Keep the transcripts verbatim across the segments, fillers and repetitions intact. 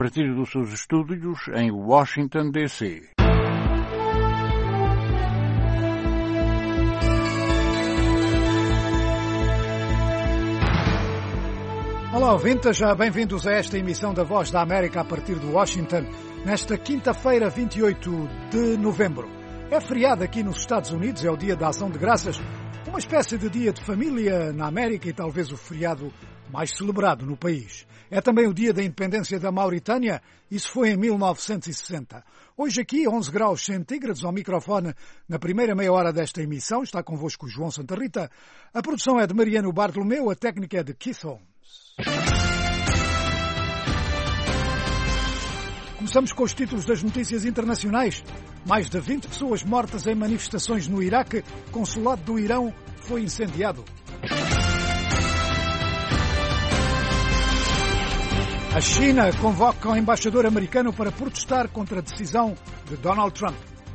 A partir dos seus estúdios em Washington, D C Olá, ouvintes, já bem-vindos a esta emissão da Voz da América a partir de Washington, nesta quinta-feira, vinte e oito de novembro. É feriado aqui nos Estados Unidos, é o Dia da Ação de Graças, uma espécie de dia de família na América e talvez o feriado mais celebrado no país. É também o dia da independência da Mauritânia, isso foi em mil novecentos e sessenta. Hoje aqui, onze graus centígrados ao microfone, na primeira meia hora desta emissão, está convosco o João Santa Rita. A produção é de Mariano Bartolomeu, a técnica é de Keith Holmes. Começamos com os títulos das notícias internacionais. Mais de vinte pessoas mortas em manifestações no Iraque. Consulado do Irão foi incendiado. A China convoca o embaixador americano para protestar contra a decisão de Donald Trump.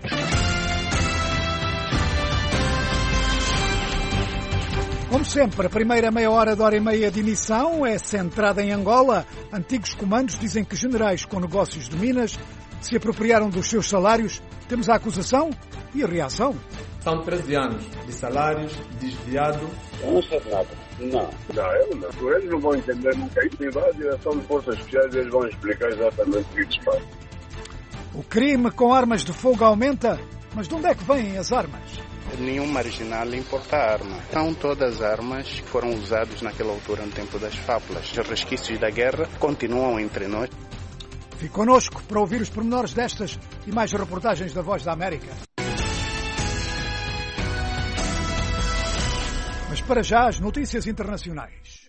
Como sempre, a primeira meia hora de hora e meia de emissão é centrada em Angola. Antigos comandos dizem que generais com negócios de Minas se apropriaram dos seus salários. Temos a acusação e a reação. São treze anos de salários desviados. Eu não sei nada. Não. Não, eu não. Eles não vão entender nunca isso. E vai à direção de forças especiais e eles vão explicar exatamente o que eles fazem. O crime com armas de fogo aumenta. Mas de onde é que vêm as armas? Nenhum marginal importa arma. São todas armas que foram usadas naquela altura no tempo das fábulas. Os resquícios da guerra continuam entre nós. Fique connosco para ouvir os pormenores destas e mais reportagens da Voz da América. Mas para já, as notícias internacionais.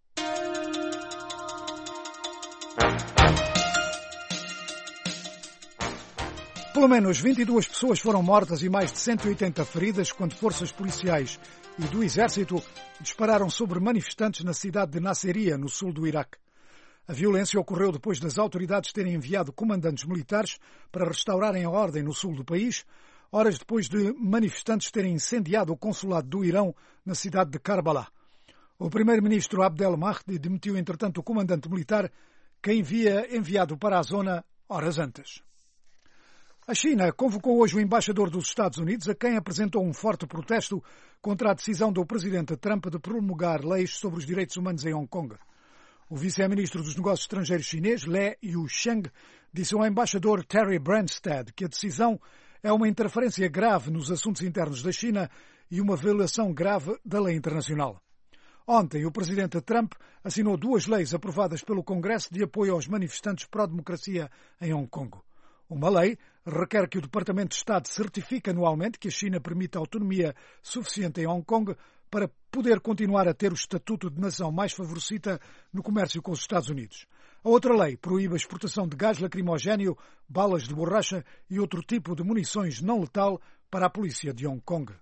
Pelo menos vinte e duas pessoas foram mortas e mais de cento e oitenta feridas quando forças policiais e do exército dispararam sobre manifestantes na cidade de Nasiriyah, no sul do Iraque. A violência ocorreu depois das autoridades terem enviado comandantes militares para restaurarem a ordem no sul do país, horas depois de manifestantes terem incendiado o consulado do Irão na cidade de Karbala. O primeiro-ministro Abdel Mahdi demitiu, entretanto, o comandante militar que havia enviado para a zona horas antes. A China convocou hoje o embaixador dos Estados Unidos, a quem apresentou um forte protesto contra a decisão do presidente Trump de promulgar leis sobre os direitos humanos em Hong Kong. O vice-ministro dos Negócios Estrangeiros chinês, Le Yusheng, disse ao embaixador Terry Branstad que a decisão é uma interferência grave nos assuntos internos da China e uma violação grave da lei internacional. Ontem, o presidente Trump assinou duas leis aprovadas pelo Congresso de apoio aos manifestantes pró-democracia em Hong Kong. Uma lei requer que o Departamento de Estado certifique anualmente que a China permita autonomia suficiente em Hong Kong para poder continuar a ter o estatuto de nação mais favorecida no comércio com os Estados Unidos. A outra lei proíbe a exportação de gás lacrimogéneo, balas de borracha e outro tipo de munições não letal para a polícia de Hong Kong.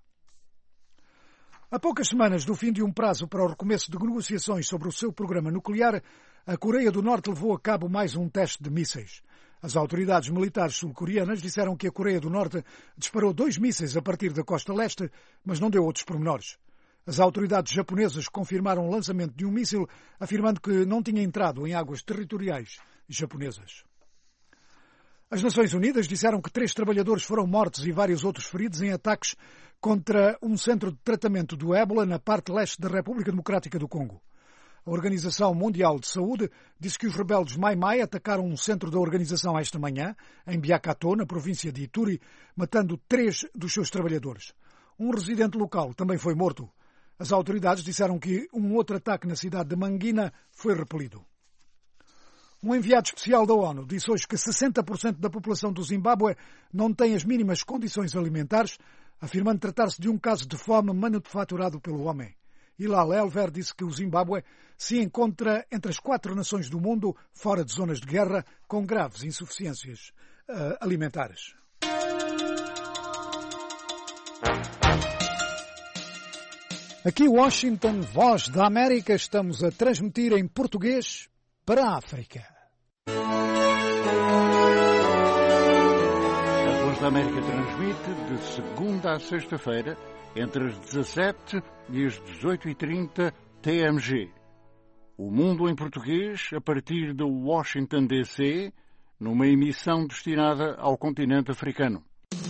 A poucas semanas do fim de um prazo para o recomeço de negociações sobre o seu programa nuclear, a Coreia do Norte levou a cabo mais um teste de mísseis. As autoridades militares sul-coreanas disseram que a Coreia do Norte disparou dois mísseis a partir da costa leste, mas não deu outros pormenores. As autoridades japonesas confirmaram o lançamento de um míssil, afirmando que não tinha entrado em águas territoriais japonesas. As Nações Unidas disseram que três trabalhadores foram mortos e vários outros feridos em ataques contra um centro de tratamento do ébola na parte leste da República Democrática do Congo. A Organização Mundial de Saúde disse que os rebeldes Mai-Mai atacaram um centro da organização esta manhã, em Biakato, na província de Ituri, matando três dos seus trabalhadores. Um residente local também foi morto. As autoridades disseram que um outro ataque na cidade de Manguina foi repelido. Um enviado especial da ONU disse hoje que sessenta por cento da população do Zimbábue não tem as mínimas condições alimentares, afirmando tratar-se de um caso de fome manufaturado pelo homem. Hilal Elver disse que o Zimbábue se encontra entre as quatro nações do mundo, fora de zonas de guerra, com graves insuficiências uh, alimentares. Aqui Washington, Voz da América, estamos a transmitir em português para a África. A Voz da América transmite de segunda a sexta-feira, entre as dezassete e as dezoito e trinta T M G. O Mundo em Português, a partir de Washington, D C, numa emissão destinada ao continente africano.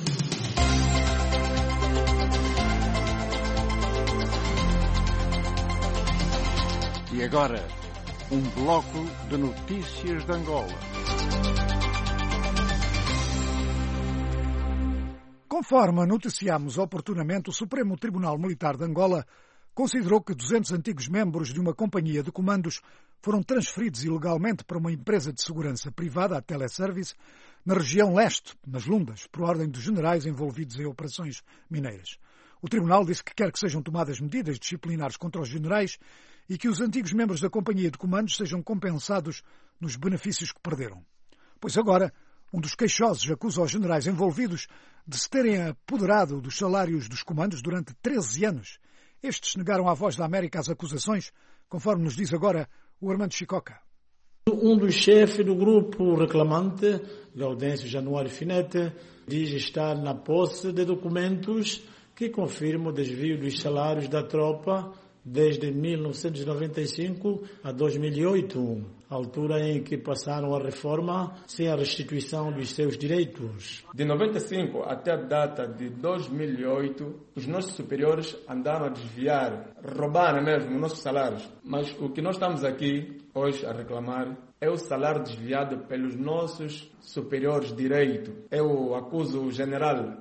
E agora, um bloco de notícias de Angola. Conforme noticiámos oportunamente, o Supremo Tribunal Militar de Angola considerou que duzentos antigos membros de uma companhia de comandos foram transferidos ilegalmente para uma empresa de segurança privada, a Teleservice, na região leste, nas Lundas, por ordem dos generais envolvidos em operações mineiras. O Tribunal disse que quer que sejam tomadas medidas disciplinares contra os generais e que os antigos membros da companhia de comandos sejam compensados nos benefícios que perderam. Pois agora, um dos queixosos acusa os generais envolvidos de se terem apoderado dos salários dos comandos durante treze anos. Estes negaram à Voz da América as acusações, conforme nos diz agora o Armando Chicoca. Um dos chefes do grupo reclamante, Gaudêncio Januário Finete, diz estar na posse de documentos que confirmam o desvio dos salários da tropa desde mil novecentos e noventa e cinco a dois mil e oito, altura em que passaram a reforma sem a restituição dos seus direitos. De noventa e cinco até a data de dois mil e oito, os nossos superiores andaram a desviar, roubar mesmo os nossos salários. Mas o que nós estamos aqui hoje a reclamar é o salário desviado pelos nossos superiores de direito. Eu acuso o general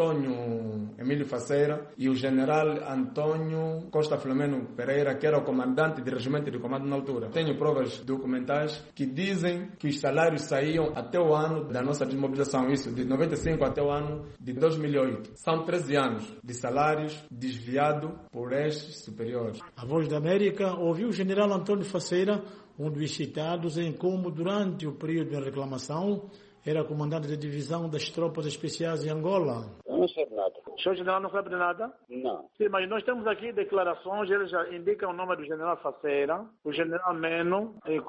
Antônio Emílio Faceira e o general Antônio Costa Filomeno Pereira, que era o comandante de regimento de comando na altura. Tenho provas documentais que dizem que os salários saíam até o ano da nossa desmobilização, isso de noventa e cinco até o ano de dois mil e oito. São treze anos de salários desviados por estes superiores. A Voz da América ouviu o general Antônio Faceira, um dos citados, em como, durante o período de reclamação, era comandante da divisão das tropas especiais em Angola. Eu não sei de nada. O senhor general não sabe de nada? Não. Sim, mas nós temos aqui declarações, eles já indicam o nome do general Faceira, o general Meno, e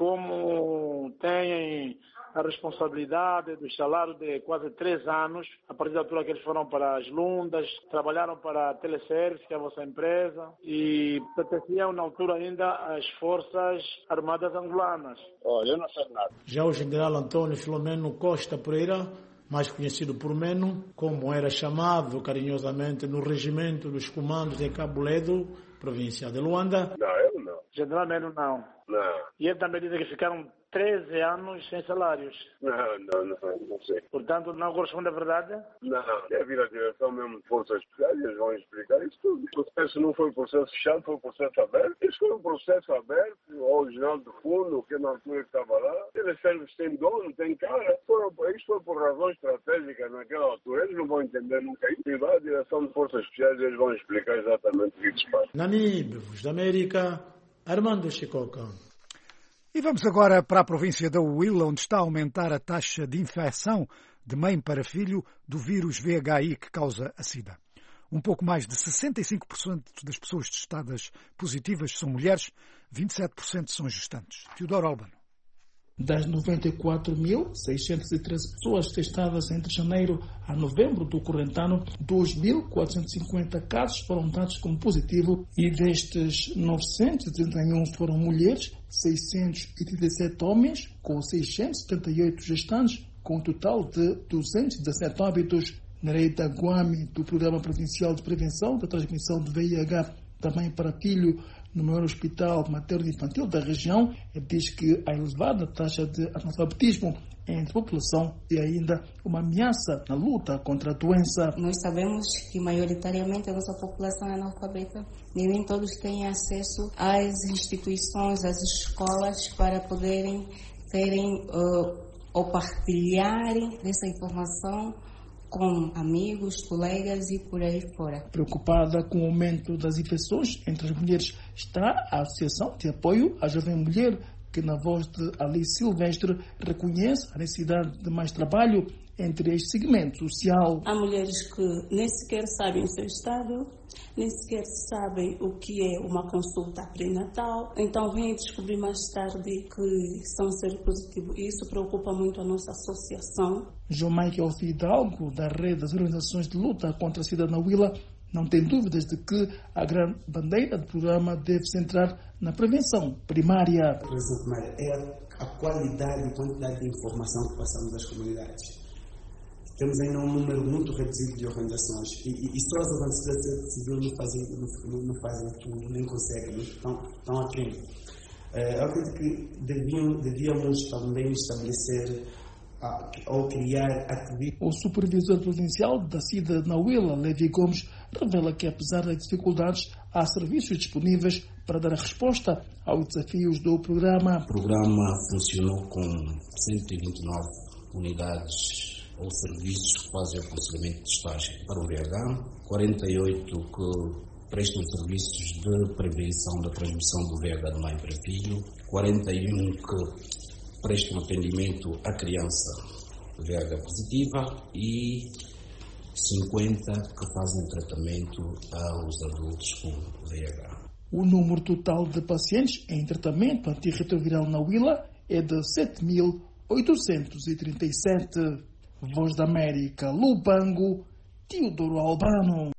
como tem a responsabilidade do salário de quase três anos, a partir da altura que eles foram para as Lundas, trabalharam para a Teleservice, que é a vossa empresa, e pertenciam na altura ainda às Forças Armadas Angolanas. Olha, eu não sei de nada. Já o general Antônio Filomeno Costa Pereira, mais conhecido por Meno, como era chamado carinhosamente no regimento dos comandos em Cabo Ledo, província de Luanda. Não, eu não. General Meno não. Não. E ele também diz que ficaram treze anos sem salários. Não, não, não, não sei. Portanto, não corresponde à verdade? Não, deve vir a direção mesmo de Forças Especiais, eles vão explicar isso tudo. O processo não foi um processo fechado, foi um processo aberto. Isso foi um processo aberto, o original do fundo, que na altura que estava lá. Eles servem tem dono, tem cara. Foram, isso foi por razões estratégicas naquela altura. Eles não vão entender nunca isso. E lá a direção de Forças Especiais, eles vão explicar exatamente o que se passa. Namibe, Voz da América, Armando Chicoca. E vamos agora para a província da Huila, onde está a aumentar a taxa de infecção de mãe para filho do vírus V H I que causa a SIDA. Um pouco mais de sessenta e cinco por cento das pessoas testadas positivas são mulheres, vinte e sete por cento são gestantes. Teodoro Albano. Das noventa e quatro mil seiscentas e treze pessoas testadas entre janeiro a novembro do corrente ano, dois mil quatrocentos e cinquenta casos foram dados como positivo e destes novecentos e trinta e um foram mulheres, seiscentos e trinta e sete homens, com seiscentos e setenta e oito gestantes, com um total de duzentos e dezessete óbitos. Nereida Guami, do Programa Provincial de Prevenção da Transmissão de V I H, também para filho, no maior hospital materno-infantil da região, diz que a elevada taxa de analfabetismo entre a população é ainda uma ameaça na luta contra a doença. Nós sabemos que maioritariamente a nossa população é analfabeta e nem todos têm acesso às instituições, às escolas para poderem terem uh, ou partilharem dessa informação com amigos, colegas e por aí fora. Preocupada com o aumento das infecções entre as mulheres, está a Associação de Apoio à Jovem Mulher, que na voz de Alice Silvestre reconhece a necessidade de mais trabalho entre este segmento social. Há mulheres que nem sequer sabem o seu estado, nem sequer sabem o que é uma consulta pré-natal, então vêm descobrir mais tarde que são seropositivos e isso preocupa muito a nossa associação. João Michael Fidalgo, da Rede das Organizações de Luta contra a SIDA na Huila, Não tem dúvidas de que a grande bandeira do programa deve centrar na prevenção primária. A prevenção primária é a qualidade e quantidade de informação que passamos às comunidades. Temos ainda um número muito reduzido de organizações e, e, e só as organizações civis não fazem, não, não fazem tudo, nem conseguem, estão, estão aquém. Eu acredito que devíamos, devíamos também estabelecer a, ou criar atividades. O supervisor provincial da cidade de Nahuila, Levi Gomes, revela que apesar das dificuldades, há serviços disponíveis para dar resposta aos desafios do programa. O programa funcionou com cento e vinte e nove unidades ou serviços que fazem o aconselhamento de estágio para o V H, quarenta e oito que prestam serviços de prevenção da transmissão do V H de mãe para filho, quarenta e um que prestam atendimento à criança V H positiva e cinquenta que fazem tratamento aos adultos com V H. O número total de pacientes em tratamento antirretroviral na Nahuila é de sete mil oitocentos e trinta e sete. Voz da América, Lubango, Teodoro Albano.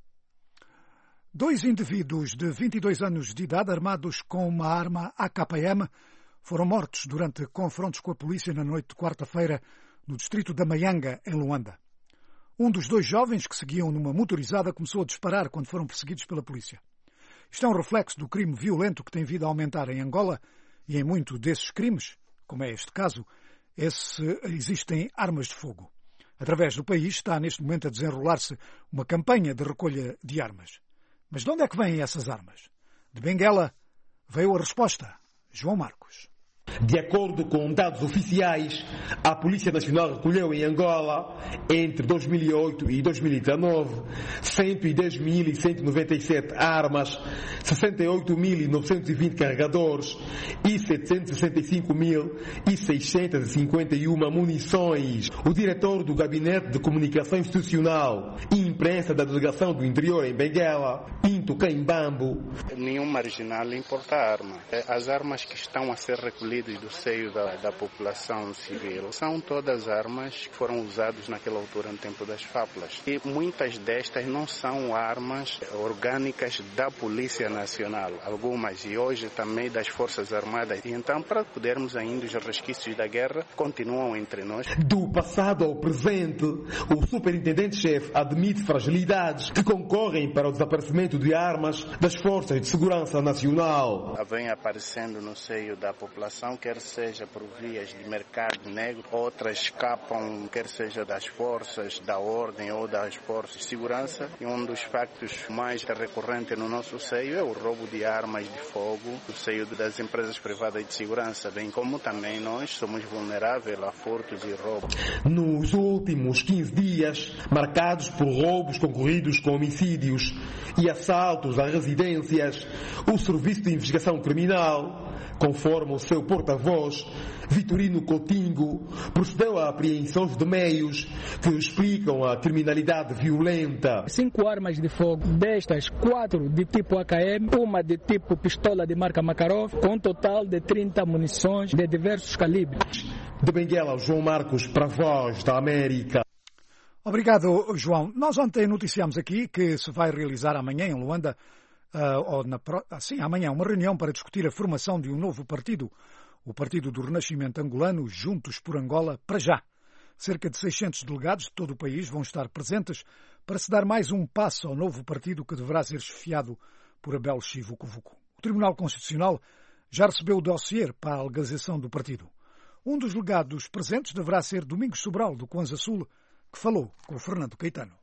Dois indivíduos de vinte e dois anos de idade armados com uma arma A K M foram mortos durante confrontos com a polícia na noite de quarta-feira no distrito da Maianga, em Luanda. Um dos dois jovens que seguiam numa motorizada começou a disparar quando foram perseguidos pela polícia. Isto é um reflexo do crime violento que tem vindo a aumentar em Angola e em muitos desses crimes, como é este caso, esse, existem armas de fogo. Através do país está neste momento a desenrolar-se uma campanha de recolha de armas. Mas de onde é que vêm essas armas? De Benguela veio a resposta. João Marcos. De acordo com dados oficiais, a Polícia Nacional recolheu em Angola, entre dois mil e oito e dois mil e dezanove, cento e dez mil cento e noventa e sete armas, sessenta e oito mil novecentos e vinte carregadores e setecentos e sessenta e cinco mil seiscentos e cinquenta e uma munições. O diretor do Gabinete de Comunicação Institucional e Imprensa da Delegação do Interior em Benguela, Pinto Caimbambo. Nenhum marginal importa arma. As armas que estão a ser recolhidas do seio da, da população civil são todas armas que foram usadas naquela altura no tempo das fábulas. E muitas destas não são armas orgânicas da Polícia Nacional, algumas e hoje também das Forças Armadas. E então, para podermos ainda, os resquícios da guerra continuam entre nós. Do passado ao presente, o superintendente-chefe admite fragilidades que concorrem para o desaparecimento de armas das Forças de Segurança Nacional. Vem aparecendo no seio da população, quer seja por vias de mercado negro, outras escapam, quer seja das forças da ordem ou das forças de segurança. E um dos factos mais recorrentes no nosso seio é o roubo de armas de fogo no seio das empresas privadas de segurança, bem como também nós somos vulneráveis a furtos e roubos. Nos últimos quinze dias, marcados por roubos concorridos com homicídios e assaltos a residências, o Serviço de Investigação Criminal, conforme o seu porta-voz, Vitorino Coutinho, procedeu a apreensões de meios que explicam a criminalidade violenta. Cinco armas de fogo, destas quatro de tipo A K M, uma de tipo pistola de marca Makarov, com um total de trinta munições de diversos calibres. De Benguela, João Marcos, para a Voz da América. Obrigado, João. Nós ontem noticiámos aqui que se vai realizar amanhã em Luanda Uh, ou na, assim, amanhã, uma reunião para discutir a formação de um novo partido, o Partido do Renascimento Angolano, Juntos por Angola, para já. Cerca de seiscentos delegados de todo o país vão estar presentes para se dar mais um passo ao novo partido que deverá ser chefiado por Abel Chivucovuco. O Tribunal Constitucional já recebeu o dossiê para a legalização do partido. Um dos delegados presentes deverá ser Domingos Sobral, do Kwanza Sul, que falou com o Fernando Caetano.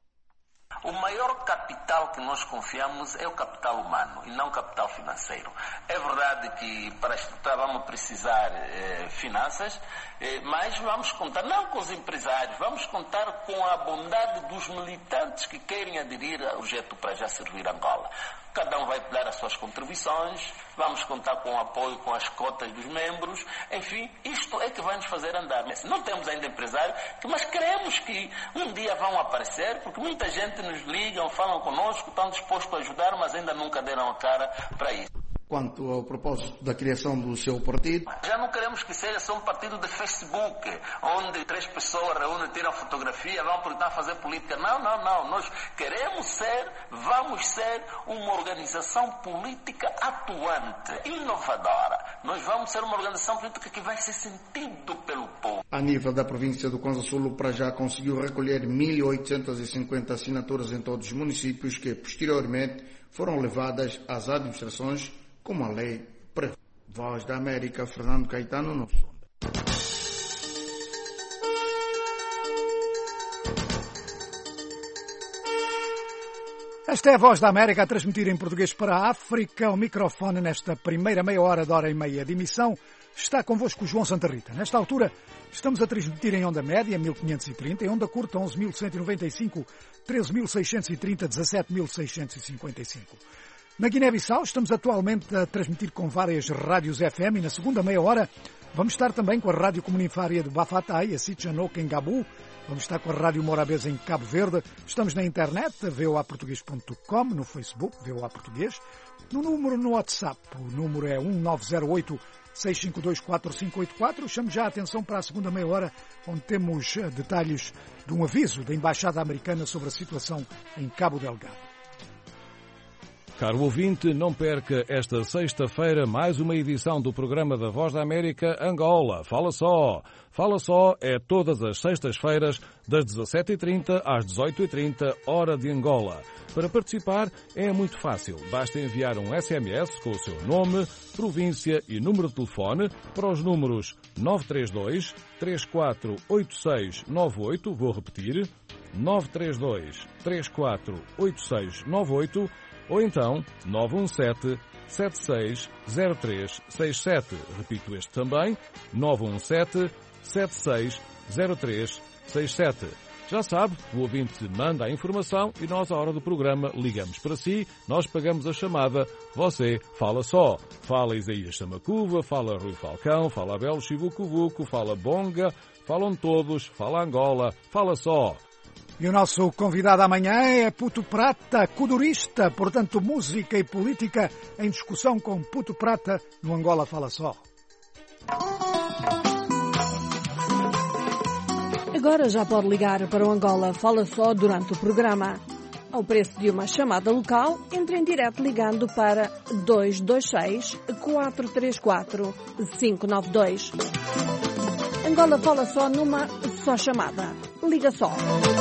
O maior capital que nós confiamos é o capital humano e não o capital financeiro. É verdade que para estruturar vamos precisar eh, finanças, eh, mas vamos contar não com os empresários, vamos contar com a bondade dos militantes que querem aderir ao projeto para já servir Angola. Cada um vai dar as suas contribuições, vamos contar com o apoio, com as cotas dos membros, enfim, isto é que vai nos fazer andar. Não temos ainda empresário, mas queremos que um dia vão aparecer, porque muita gente nos ligam, falam conosco, estão dispostos a ajudar, mas ainda nunca deram a cara para isso. quanto ao propósito da criação do seu partido. Já não queremos que seja só um partido de Facebook, onde três pessoas reúnem, tiram fotografia, vão tentar fazer política. Não, não, não. Nós queremos ser, vamos ser uma organização política atuante, inovadora. Nós vamos ser uma organização política que vai ser sentido pelo povo. A nível da província do Kwanza Sul, para já conseguiu recolher mil oitocentas e cinquenta assinaturas em todos os municípios que, posteriormente, foram levadas às administrações como a lei prevê. Voz da América, Fernando Caetano, no Sonda. Esta é a Voz da América a transmitir em português para a África. O microfone nesta primeira meia hora de hora e meia de emissão está convosco João Santa Rita. Nesta altura estamos a transmitir em onda média mil quinhentos e trinta, em onda curta onze mil cento e noventa e cinco, treze mil seiscentos e trinta, dezassete mil seiscentos e cinquenta e cinco. Na Guiné-Bissau estamos atualmente a transmitir com várias rádios F M e na segunda meia hora vamos estar também com a Rádio Comunitária de Bafatai, a Sitchanouk em Gabu. Vamos estar com a Rádio Morabeza em Cabo Verde. Estamos na internet, v o a português ponto com, no Facebook, V O A Português. No número no WhatsApp, o número é um nove zero oito, seis cinco dois, quatro cinco oito quatro. Chamo já a atenção para a segunda meia hora, onde temos detalhes de um aviso da Embaixada Americana sobre a situação em Cabo Delgado. Caro ouvinte, não perca esta sexta-feira mais uma edição do programa da Voz da América Angola. Fala só! Fala só é todas as sextas-feiras, das dezassete e trinta às dezoito e trinta, hora de Angola. Para participar é muito fácil. Basta enviar um S M S com o seu nome, província e número de telefone para os números nove três dois, três quatro oito seis nove oito, vou repetir, nove três dois, três quatro oito seis nove oito, ou então nove um sete, sete seis zero três seis sete. Repito este também, nove um sete, sete seis zero três seis sete. Já sabe, o ouvinte manda a informação e nós, à hora do programa, ligamos para si, nós pagamos a chamada, você fala só. Fala Isaías Samacuva, fala Rui Falcão, fala Abel Chivucuvuco, fala Bonga, falam todos, fala Angola, fala só. E o nosso convidado amanhã é Puto Prata, kudurista, portanto música e política em discussão com Puto Prata no Angola Fala Só. Agora já pode ligar para o Angola Fala Só durante o programa. Ao preço de uma chamada local, entre em direto ligando para dois dois seis, quatro três quatro, cinco nove dois. Angola Fala Só numa só chamada. Liga só.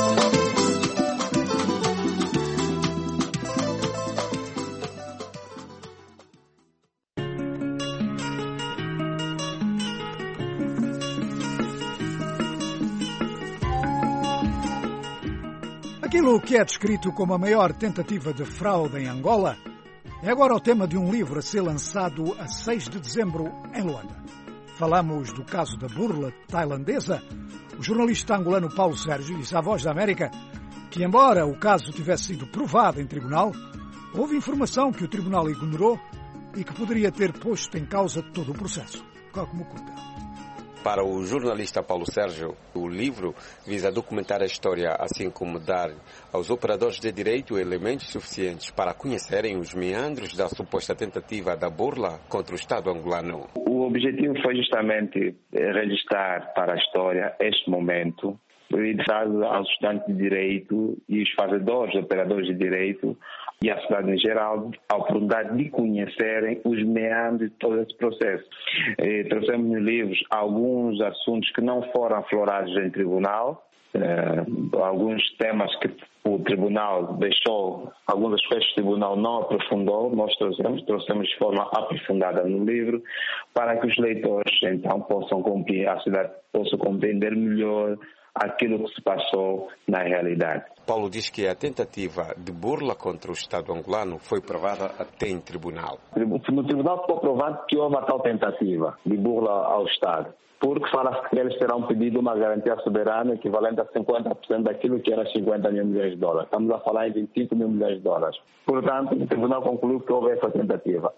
Aquilo que é descrito como a maior tentativa de fraude em Angola é agora o tema de um livro a ser lançado a seis de dezembro em Luanda. Falamos do caso da burla tailandesa. O jornalista angolano Paulo Sérgio disse à Voz da América que, embora o caso tivesse sido provado em tribunal, houve informação que o tribunal ignorou e que poderia ter posto em causa todo o processo. Como conta. Para o jornalista Paulo Sérgio, o livro visa documentar a história, assim como dar aos operadores de direito elementos suficientes para conhecerem os meandros da suposta tentativa da burla contra o Estado angolano. O objetivo foi justamente registrar para a história este momento, dedicado aos estudantes de direito e os fazedores, operadores de direito, e a sociedade em geral, a oportunidade de conhecerem os meandros de todo esse processo. Eh, trouxemos nos livros alguns assuntos que não foram aflorados em tribunal, eh, alguns temas que o tribunal deixou, algumas das coisas que o tribunal não aprofundou, nós trouxemos, trouxemos de forma aprofundada no livro, para que os leitores então possam compreender, a sociedade possa compreender melhor aquilo que se passou na realidade. Paulo diz que a tentativa de burla contra o Estado angolano foi provada até em tribunal. No tribunal ficou provado que houve a tal tentativa de burla ao Estado, porque fala-se que eles terão pedido uma garantia soberana equivalente a cinquenta por cento daquilo que era cinquenta mil milhões de dólares. Estamos a falar em vinte e cinco mil milhões de dólares. Portanto, o tribunal concluiu que houve essa tentativa.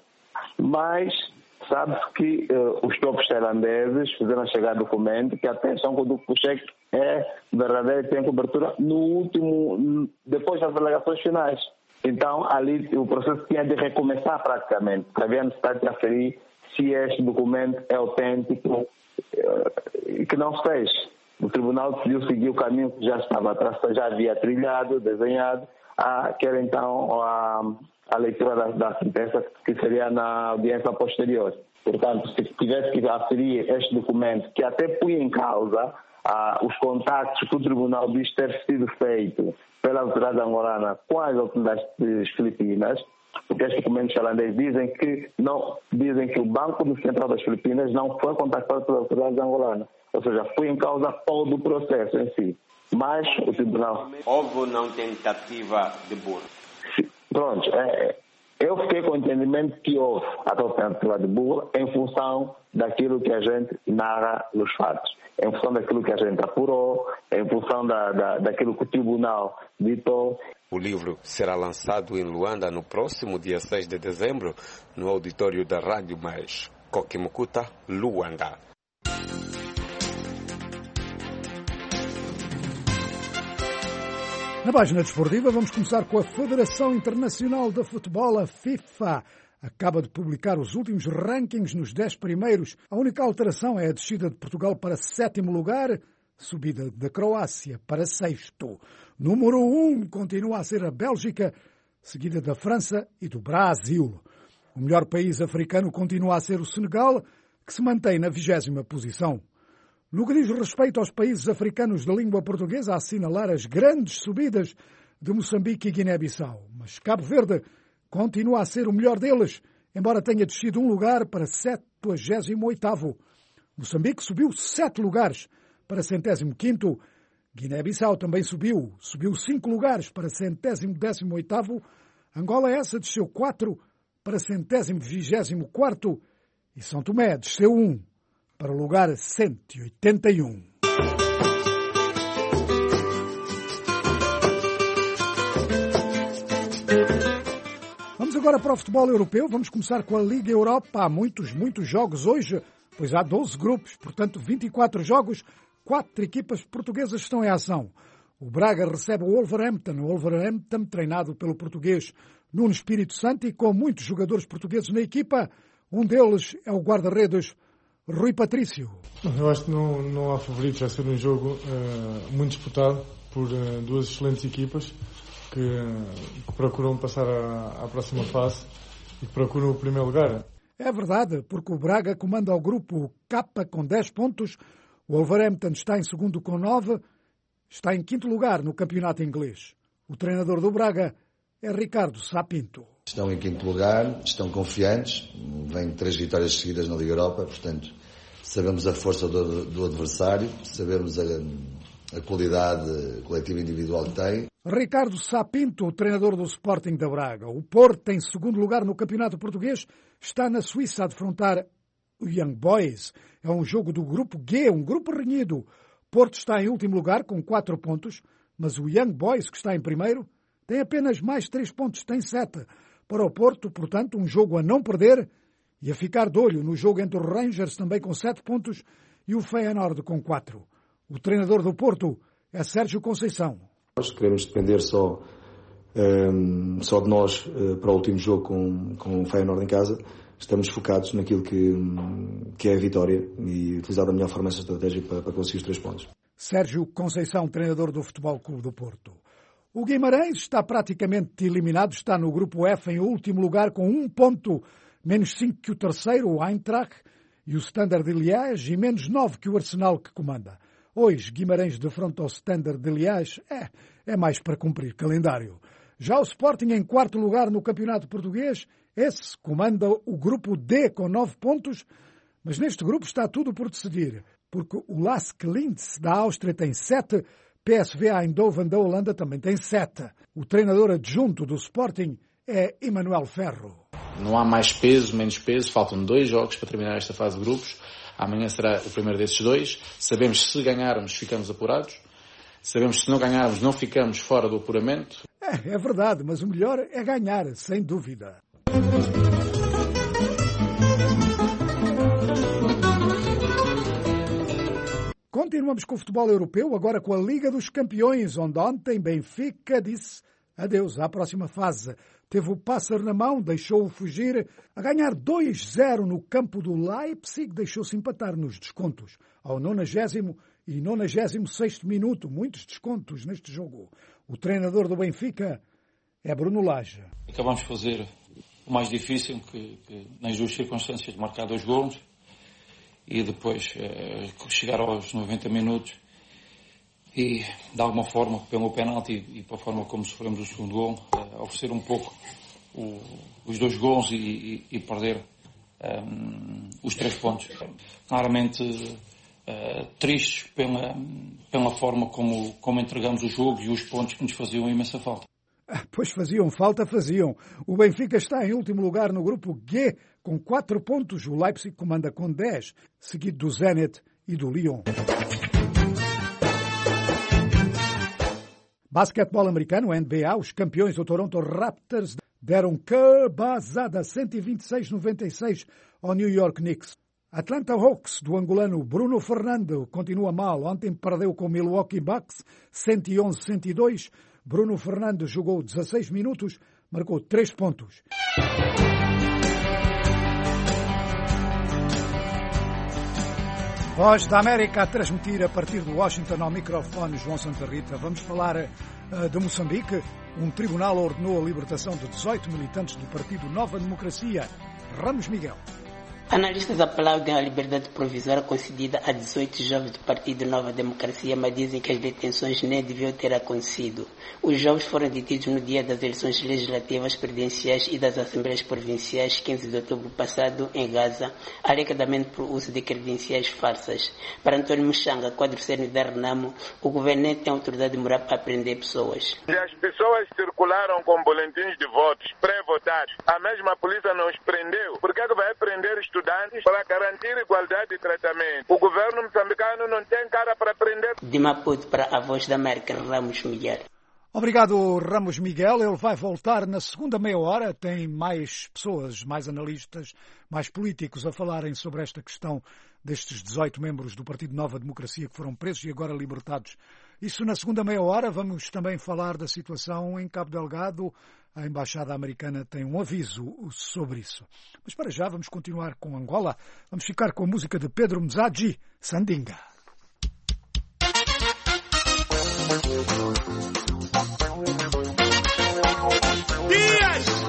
Mas sabe-se que uh, os próprios tailandeses fizeram chegar documento que atenção quando o cheque é verdadeiro e tem cobertura no último, depois das alegações finais. Então, ali o processo tinha de recomeçar praticamente. Havia necessidade de aferir se este documento é autêntico, que não se fez. O tribunal decidiu seguir o caminho que já estava traçado, já havia trilhado, desenhado, a, que era então a, a leitura da, da sentença, que seria na audiência posterior. Portanto, se tivesse que aferir este documento, que até punha em causa ah, os contactos que o tribunal diz ter sido feito pela autoridade angolana com as autoridades filipinas, porque estes documentos holandeses dizem que, não, dizem que o Banco Central das Filipinas não foi contactado pelas autoridades angolanas. Ou seja, foi em causa todo o processo em si. Mas o tribunal... Houve ou não tentativa de burro? Pronto, é, eu fiquei com o entendimento que houve a tentativa de burro em função daquilo que a gente narra nos fatos, em função daquilo que a gente apurou, em função da, da, daquilo que o tribunal ditou. O livro será lançado em Luanda no próximo dia seis de dezembro, no auditório da Rádio Mais. Kokimukuta, Luanda. Na página desportiva, vamos começar com a Federação Internacional de Futebol, a FIFA. Acaba de publicar os últimos rankings nos dez primeiros. A única alteração é a descida de Portugal para sétimo lugar, subida da Croácia para sexto. Número um continua a ser a Bélgica, seguida da França e do Brasil. O melhor país africano continua a ser o Senegal, que se mantém na vigésima posição. No que diz respeito aos países africanos de língua portuguesa, a assinalar as grandes subidas de Moçambique e Guiné-Bissau. Mas Cabo Verde continua a ser o melhor deles, embora tenha descido um lugar para septuagésimo oitavo. Moçambique subiu sete lugares para centésimo quinto. Guiné-Bissau também subiu, subiu cinco lugares para centésimo décimo oitavo. Angola essa desceu quatro para centésimo vigésimo quarto. E São Tomé desceu um para o lugar cento e oitenta e um. Vamos agora para o futebol europeu. Vamos começar com a Liga Europa. Há muitos, muitos jogos hoje, pois há doze grupos, portanto vinte e quatro jogos, quatro equipas portuguesas estão em ação. O Braga recebe o Wolverhampton, o Wolverhampton treinado pelo português Nuno Espírito Santo e com muitos jogadores portugueses na equipa. Um deles é o guarda-redes Rui Patrício. Eu acho que não, não há favoritos. Vai ser um jogo uh, muito disputado por uh, duas excelentes equipas que, uh, que procuram passar à, à próxima fase e que procuram o primeiro lugar. É verdade, porque o Braga comanda o grupo K com dez pontos, o Wolverhampton está em segundo com nove, está em quinto lugar no campeonato inglês. O treinador do Braga é Ricardo Sá Pinto. Estão em quinto lugar, estão confiantes, vêm três vitórias seguidas na Liga Europa, portanto sabemos a força do, do adversário, sabemos a, a qualidade coletiva e individual que tem. Ricardo Sá Pinto, o treinador do Sporting da Braga. O Porto, em segundo lugar no campeonato português, está na Suíça a defrontar o Young Boys. É um jogo do grupo G, um grupo renhido. Porto está em último lugar com quatro pontos, mas o Young Boys, que está em primeiro, tem apenas mais três pontos, tem sete. Para o Porto, portanto, um jogo a não perder e a ficar de olho no jogo entre os Rangers, também com sete pontos, e o Feyenoord com quatro. O treinador do Porto é Sérgio Conceição. Nós queremos depender só, um, só de nós uh, para o último jogo com, com o Feyenoord em casa. Estamos focados naquilo que, que é a vitória e utilizar da melhor forma essa estratégia para, para conseguir os três pontos. Sérgio Conceição, treinador do Futebol Clube do Porto. O Guimarães está praticamente eliminado, está no grupo F em último lugar com um ponto, menos cinco que o terceiro, o Eintracht, e o Standard de Liège, e menos nove que o Arsenal que comanda. Hoje, Guimarães defronta ao Standard de Liège, é, é mais para cumprir calendário. Já o Sporting em quarto lugar no Campeonato Português, esse comanda o grupo D com nove pontos, mas neste grupo está tudo por decidir, porque o Lask Linz da Áustria tem sete, P S V Eindhoven da Holanda também tem sete. O treinador adjunto do Sporting é Emanuel Ferro. Não há mais peso, menos peso. Faltam dois jogos para terminar esta fase de grupos. Amanhã será o primeiro desses dois. Sabemos que se ganharmos, ficamos apurados. Sabemos que se não ganharmos, não ficamos fora do apuramento. É, é verdade, mas o melhor é ganhar, sem dúvida. Continuamos com o futebol europeu, agora com a Liga dos Campeões, onde ontem Benfica disse adeus à próxima fase. Teve o pássaro na mão, deixou-o fugir. A ganhar dois zero no campo do Leipzig, deixou-se empatar nos descontos. Ao nonagésimo e nonagésimo sexto minuto, muitos descontos neste jogo. O treinador do Benfica é Bruno Lage. Acabamos de fazer o mais difícil, que, que nas duas circunstâncias, de marcar dois golos e depois eh, chegar aos noventa minutos e, de alguma forma, pelo penalti e pela forma como sofremos o segundo gol, eh, oferecer um pouco o, os dois gols e, e, e perder um, os três pontos. Claramente uh, tristes pela, pela forma como, como entregamos o jogo e os pontos que nos faziam imensa falta. Pois faziam falta, faziam. O Benfica está em último lugar no grupo G, com quatro pontos. O Leipzig comanda com dez, seguido do Zenit e do Lyon. Basquetebol americano, N B A, os campeões do Toronto Raptors deram cabazada cento e vinte e seis a noventa e seis ao New York Knicks. Atlanta Hawks, do angolano Bruno Fernando, continua mal. Ontem perdeu com o Milwaukee Bucks, cento e onze a cento e dois. Bruno Fernando jogou dezasseis minutos, marcou três pontos. Voz da América a transmitir a partir de Washington ao microfone João Santa Rita. Vamos falar uh, de Moçambique. Um tribunal ordenou a libertação de dezoito militantes do partido Nova Democracia. Ramos Miguel. Analistas aplaudem a liberdade provisória concedida a dezoito jovens do Partido Nova Democracia, mas dizem que as detenções nem deviam ter acontecido. Os jovens foram detidos no dia das eleições legislativas, presidenciais e das assembleias provinciais, quinze de outubro passado, em Gaza, alegadamente por uso de credenciais falsas. Para Antônio Muxanga, quadro sênior da Renamo, o governo nem tem autoridade moral para prender pessoas. Se as pessoas circularam com boletins de votos pré-votados, a mesma polícia não os prendeu, por que vai prender estudantes para garantir igualdade de tratamento? O governo moçambicano não tem cara para prender. De Maputo para a Voz da América, Ramos Miguel. Obrigado, Ramos Miguel. Ele vai voltar na segunda meia hora. Tem mais pessoas, mais analistas, mais políticos a falarem sobre esta questão destes dezoito membros do Partido Nova Democracia que foram presos e agora libertados. Isso na segunda meia hora. Vamos também falar da situação em Cabo Delgado. A Embaixada Americana tem um aviso sobre isso. Mas para já vamos continuar com Angola. Vamos ficar com a música de Pedro Mzadji, Sandinga. Dias!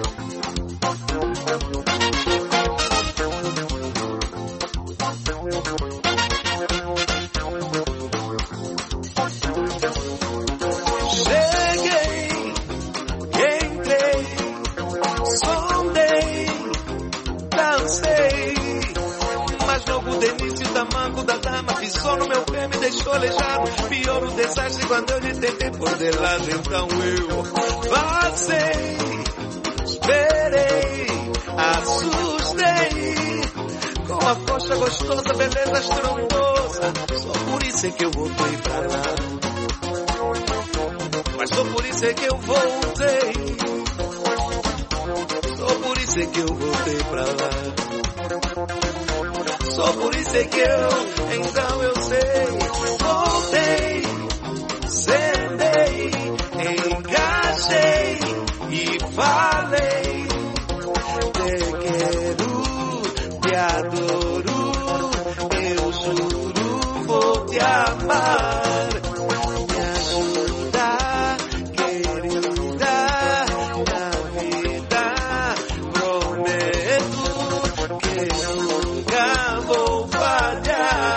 Tamanco da dama, pisou no meu pé, me deixou aleijado. Pior o desastre quando eu lhe tentei por de lado. Então eu passei, esperei, assustei. Com a coxa gostosa, beleza estrondosa. Só por isso é que eu voltei pra lá. Mas só por isso é que eu voltei. Só por isso é que eu voltei pra lá. Só por isso é que eu, então eu sei, voltei, sentei, engajei e falei. Te quero, te adoro, eu juro, vou te amar. Me ajuda, querida, na vida, prometo que nunca vou falhar.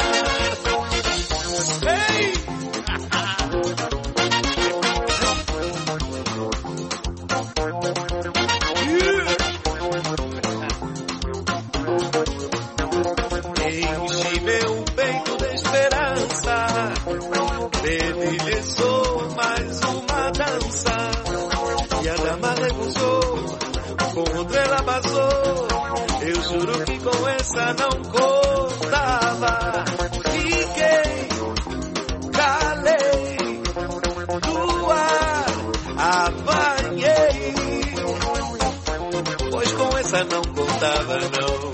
Ei! Enche meu peito de esperança, dedilhe sou mais uma dança. E a dama recusou, com outra ela passou. Eu juro que com essa não contava. Fiquei, calei, do ar apanhei. Pois com essa não contava não.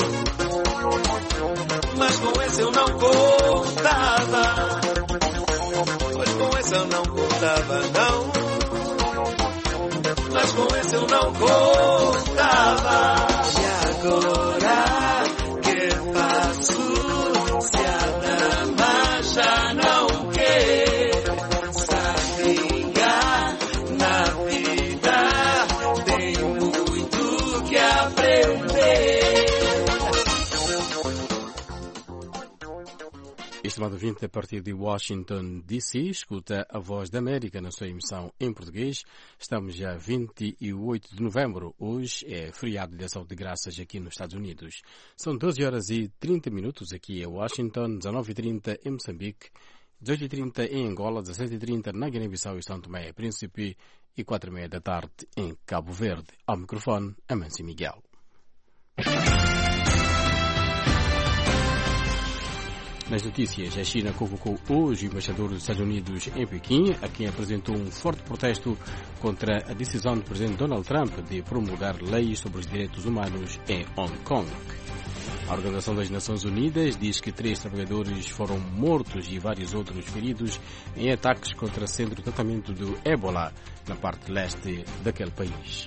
Mas com essa eu não contava. Pois com essa eu não contava não. mas com esse eu não contava. E agora que faço se a dama já não quer? Sabia na vida tem muito que aprender. Estimado ouvinte, a partir de Washington, D C, escuta a Voz da América na sua emissão em português. Estamos já vinte e oito de novembro. Hoje é feriado de ação de graças aqui nos Estados Unidos. São doze horas e trinta minutos aqui em Washington, dezenove e trinta em Moçambique, dezoito e trinta em Angola, dezassete e trinta na Guiné-Bissau e São Tomé e Príncipe e quatro e meia da tarde em Cabo Verde. Ao microfone, Amâncio Miguel. Nas notícias, a China convocou hoje o embaixador dos Estados Unidos em Pequim, a quem apresentou um forte protesto contra a decisão do presidente Donald Trump de promulgar leis sobre os direitos humanos em Hong Kong. A Organização das Nações Unidas diz que três trabalhadores foram mortos e vários outros feridos em ataques contra o centro de tratamento do Ébola na parte leste daquele país.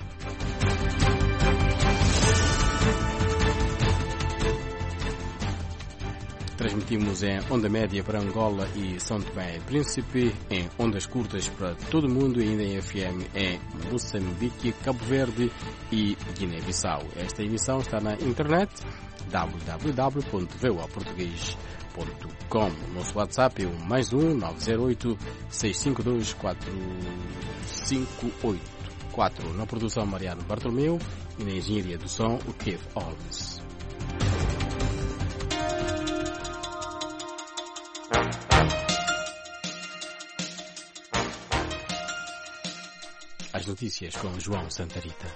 Transmitimos em onda média para Angola e São Tomé e Príncipe, em ondas curtas para todo o mundo e ainda em F M em Moçambique, Cabo Verde e Guiné-Bissau. Esta emissão está na internet w w w ponto v o a português ponto com. O nosso WhatsApp é o mais um nove zero oito seis cinco dois quatro cinco oito quatro. Na produção, Mariano Bartolomeu, e na engenharia do som, o Keith Holmes. As notícias com João Santarita.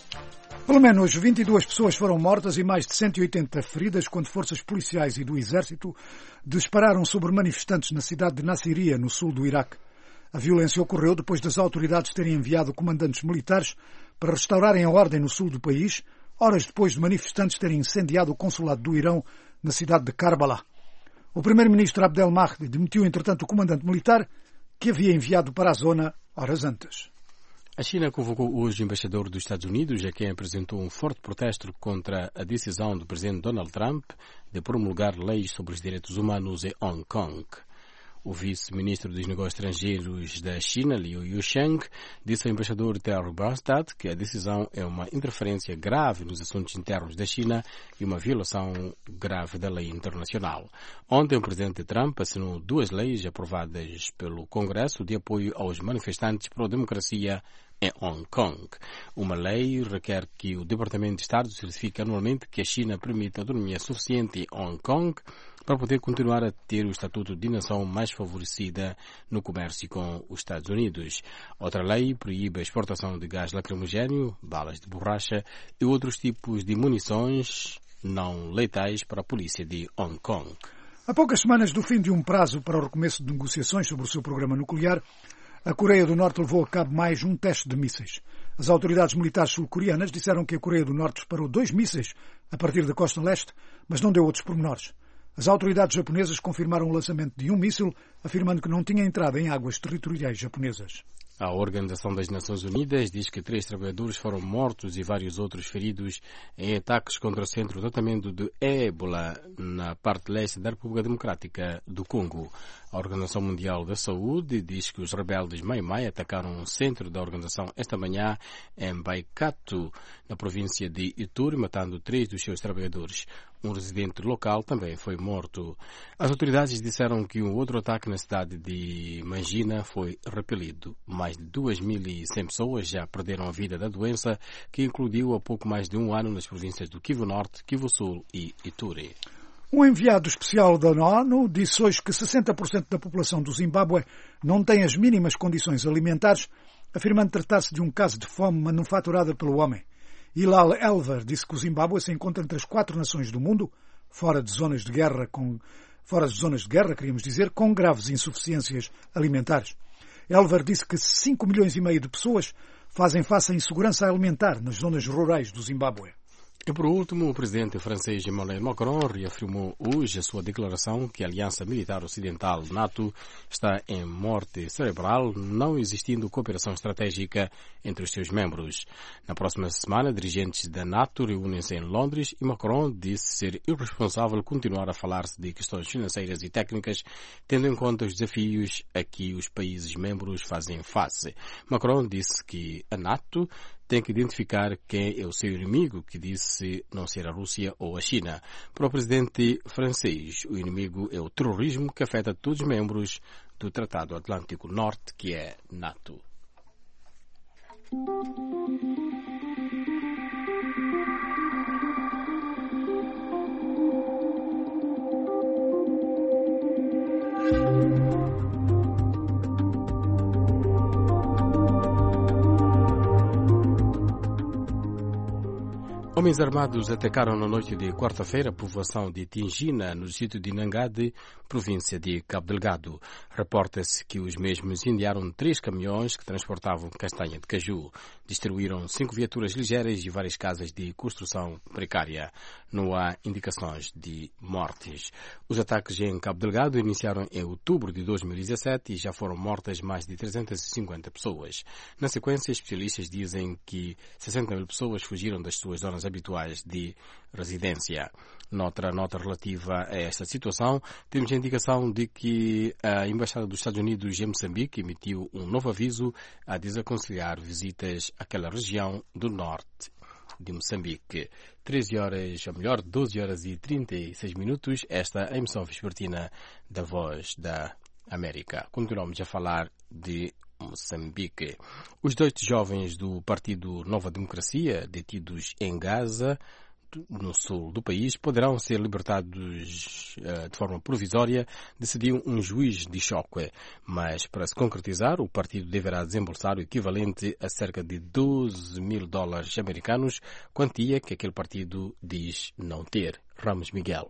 Pelo menos vinte e duas pessoas foram mortas e mais de cento e oitenta feridas quando forças policiais e do exército dispararam sobre manifestantes na cidade de Nasiriyah, no sul do Iraque. A violência ocorreu depois das autoridades terem enviado comandantes militares para restaurarem a ordem no sul do país, horas depois de manifestantes terem incendiado o consulado do Irão na cidade de Karbala. O primeiro-ministro Abdel Mahdi demitiu, entretanto, o comandante militar que havia enviado para a zona horas antes. A China convocou hoje o embaixador dos Estados Unidos, a quem apresentou um forte protesto contra a decisão do presidente Donald Trump de promulgar leis sobre os direitos humanos em Hong Kong. O vice-ministro dos Negócios Estrangeiros da China, Liu Yusheng, disse ao embaixador Terry Branstad que a decisão é uma interferência grave nos assuntos internos da China e uma violação grave da lei internacional. Ontem, o presidente Trump assinou duas leis aprovadas pelo Congresso de apoio aos manifestantes pró-democracia em Hong Kong. Uma lei requer que o Departamento de Estado certifique anualmente que a China permite autonomia suficiente em Hong Kong para poder continuar a ter o estatuto de nação mais favorecida no comércio com os Estados Unidos. Outra lei proíbe a exportação de gás lacrimogéneo, balas de borracha e outros tipos de munições não letais para a polícia de Hong Kong. Há poucas semanas do fim de um prazo para o recomeço de negociações sobre o seu programa nuclear, a Coreia do Norte levou a cabo mais um teste de mísseis. As autoridades militares sul-coreanas disseram que a Coreia do Norte disparou dois mísseis a partir da costa leste, mas não deu outros pormenores. As autoridades japonesas confirmaram o lançamento de um míssil, afirmando que não tinha entrado em águas territoriais japonesas. A Organização das Nações Unidas diz que três trabalhadores foram mortos e vários outros feridos em ataques contra o centro de tratamento de Ébola na parte leste da República Democrática do Congo. A Organização Mundial da Saúde diz que os rebeldes Mai-Mai atacaram um centro da organização esta manhã em Baikato, na província de Ituri, matando três dos seus trabalhadores. Um residente local também foi morto. As autoridades disseram que um outro ataque na cidade de Mangina foi repelido. Mais de duas mil e cem pessoas já perderam a vida da doença, que incluiu há pouco mais de um ano nas províncias do Kivu Norte, Kivu Sul e Ituri. Um enviado especial da ONU disse hoje que sessenta por cento da população do Zimbábue não tem as mínimas condições alimentares, afirmando tratar-se de um caso de fome manufaturada pelo homem. Hilal Elver disse que o Zimbábue se encontra entre as quatro nações do mundo, fora de zonas de guerra, com, fora de zonas de guerra, queríamos dizer, com graves insuficiências alimentares. Elver disse que cinco milhões e meio de pessoas fazem face à insegurança alimentar nas zonas rurais do Zimbábue. E por último, o presidente francês Emmanuel Macron reafirmou hoje a sua declaração que a Aliança Militar Ocidental NATO está em morte cerebral, não existindo cooperação estratégica entre os seus membros. Na próxima semana, dirigentes da NATO reúnem-se em Londres e Macron disse ser irresponsável continuar a falar-se de questões financeiras e técnicas, tendo em conta os desafios a que os países membros fazem face. Macron disse que a NATO tem que identificar quem é o seu inimigo, que disse não ser a Rússia ou a China. Para o presidente francês, o inimigo é o terrorismo que afeta todos os membros do Tratado Atlântico Norte, que é NATO. Homens armados atacaram na noite de quarta-feira a povoação de Tingina, no distrito de Nangade, província de Cabo Delgado. Reporta-se que os mesmos incendiaram três caminhões que transportavam castanha de caju. Destruíram cinco viaturas ligeiras e várias casas de construção precária. Não há indicações de mortes. Os ataques em Cabo Delgado iniciaram em outubro de dois mil e dezassete e já foram mortas mais de trezentas e cinquenta pessoas. Na sequência, especialistas dizem que sessenta mil pessoas fugiram das suas zonas habituais de residência. Noutra nota relativa a esta situação, temos a indicação de que a Embaixada dos Estados Unidos em Moçambique emitiu um novo aviso a desaconselhar visitas àquela região do norte de Moçambique. treze horas, ou melhor, doze horas e trinta e seis minutos, esta é a emissão vespertina da Voz da América. Continuamos a falar de Moçambique. Os dois jovens do Partido Nova Democracia, detidos em Gaza, no sul do país, poderão ser libertados uh, de forma provisória, decidiu um juiz de choque. Mas, para se concretizar, o partido deverá desembolsar o equivalente a cerca de doze mil dólares americanos, quantia que aquele partido diz não ter. Ramos Miguel.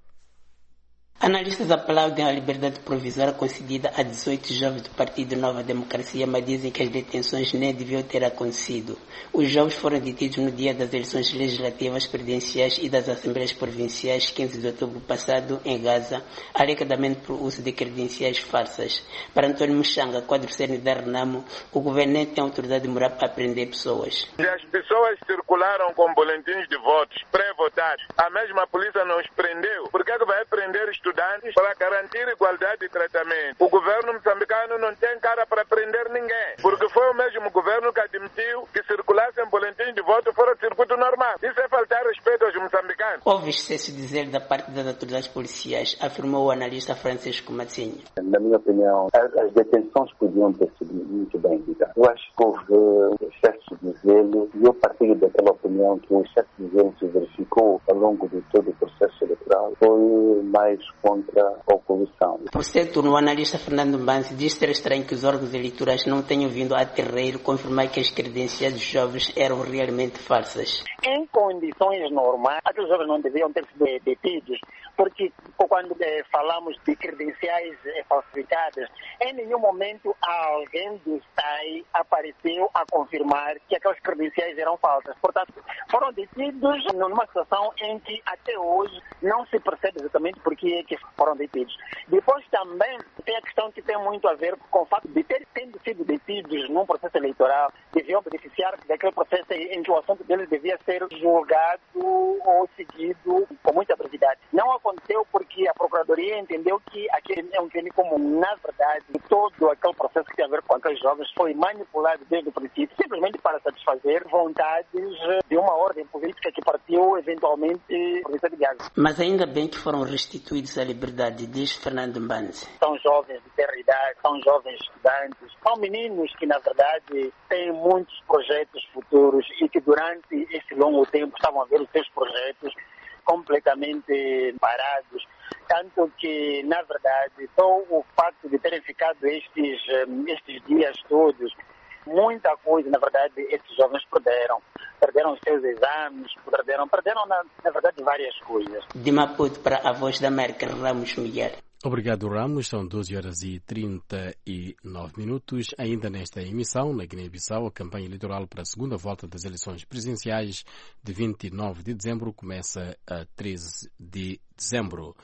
Analistas aplaudem a liberdade provisória concedida a dezoito jovens do Partido Nova Democracia, mas dizem que as detenções nem deviam ter acontecido. Os jovens foram detidos no dia das eleições legislativas, presidenciais e das assembleias provinciais, quinze de outubro passado, em Gaza, alegadamente por uso de credenciais falsas. Para Antônio Muxanga, quadro sênior da Renamo, o governo nem tem autoridade moral para prender pessoas. Se as pessoas circularam com boletins de votos pré-votados, a mesma polícia não os prendeu, por que é que vai prender estudantes para garantir igualdade de tratamento? O governo moçambicano não tem cara para prender ninguém, porque foi o mesmo governo que admitiu que circulassem boletins de voto fora do circuito normal. Isso é faltar respeito aos moçambicanos. Houve excesso de zelo da parte das autoridades policiais, afirmou o analista Francisco Matinho. Na minha opinião, as detenções podiam ter sido muito bem ligadas. Eu acho que houve excesso de zelo e eu partilho daquela opinião que o excesso de zelo se verificou ao longo de todo o processo eleitoral. Foi mais contra a oposição. Por certo, o analista Fernando Mbanzi diz ser estranho que os órgãos eleitorais não tenham vindo a terreiro confirmar que as credenciais dos jovens eram realmente falsas. Em condições normais, aqueles jovens não deviam ter sido detidos, porque quando eh, falamos de credenciais eh, falsificadas, em nenhum momento alguém do S A I apareceu a confirmar que aquelas credenciais eram falsas. Portanto, foram detidos numa situação em que até hoje não se percebe exatamente por que é que foram detidos. Depois também tem a questão que tem muito a ver com o fato de ter tendo sido detidos num processo eleitoral, deviam beneficiar daquele processo em que o assunto deles devia ser julgado ou seguido com muita brevidade. Não aconteceu porque a Procuradoria entendeu que aquele é um crime comum. Na verdade, todo aquele processo que tem a ver com aqueles jovens foi manipulado desde o princípio, simplesmente para satisfazer vontades de uma ordem política que partiu eventualmente da província de Gaza. Mas ainda bem que foram restituídos à liberdade, diz Fernando Mbanzi. São jovens de terra idade, são jovens estudantes, são meninos que na verdade têm muitos projetos futuros e que durante esse longo tempo estavam a ver os seus projetos completamente parados, tanto que, na verdade, só o facto de terem ficado estes, estes dias todos, muita coisa, na verdade, esses jovens perderam. Perderam os seus exames, perderam, perderam na, na verdade, várias coisas. De Maputo para a Voz da América, Ramos Miguel. Obrigado, Ramos. São doze horas e trinta e nove minutos. Ainda nesta emissão, na Guiné-Bissau, a campanha eleitoral para a segunda volta das eleições presidenciais de vinte e nove de dezembro começa a treze de dezembro.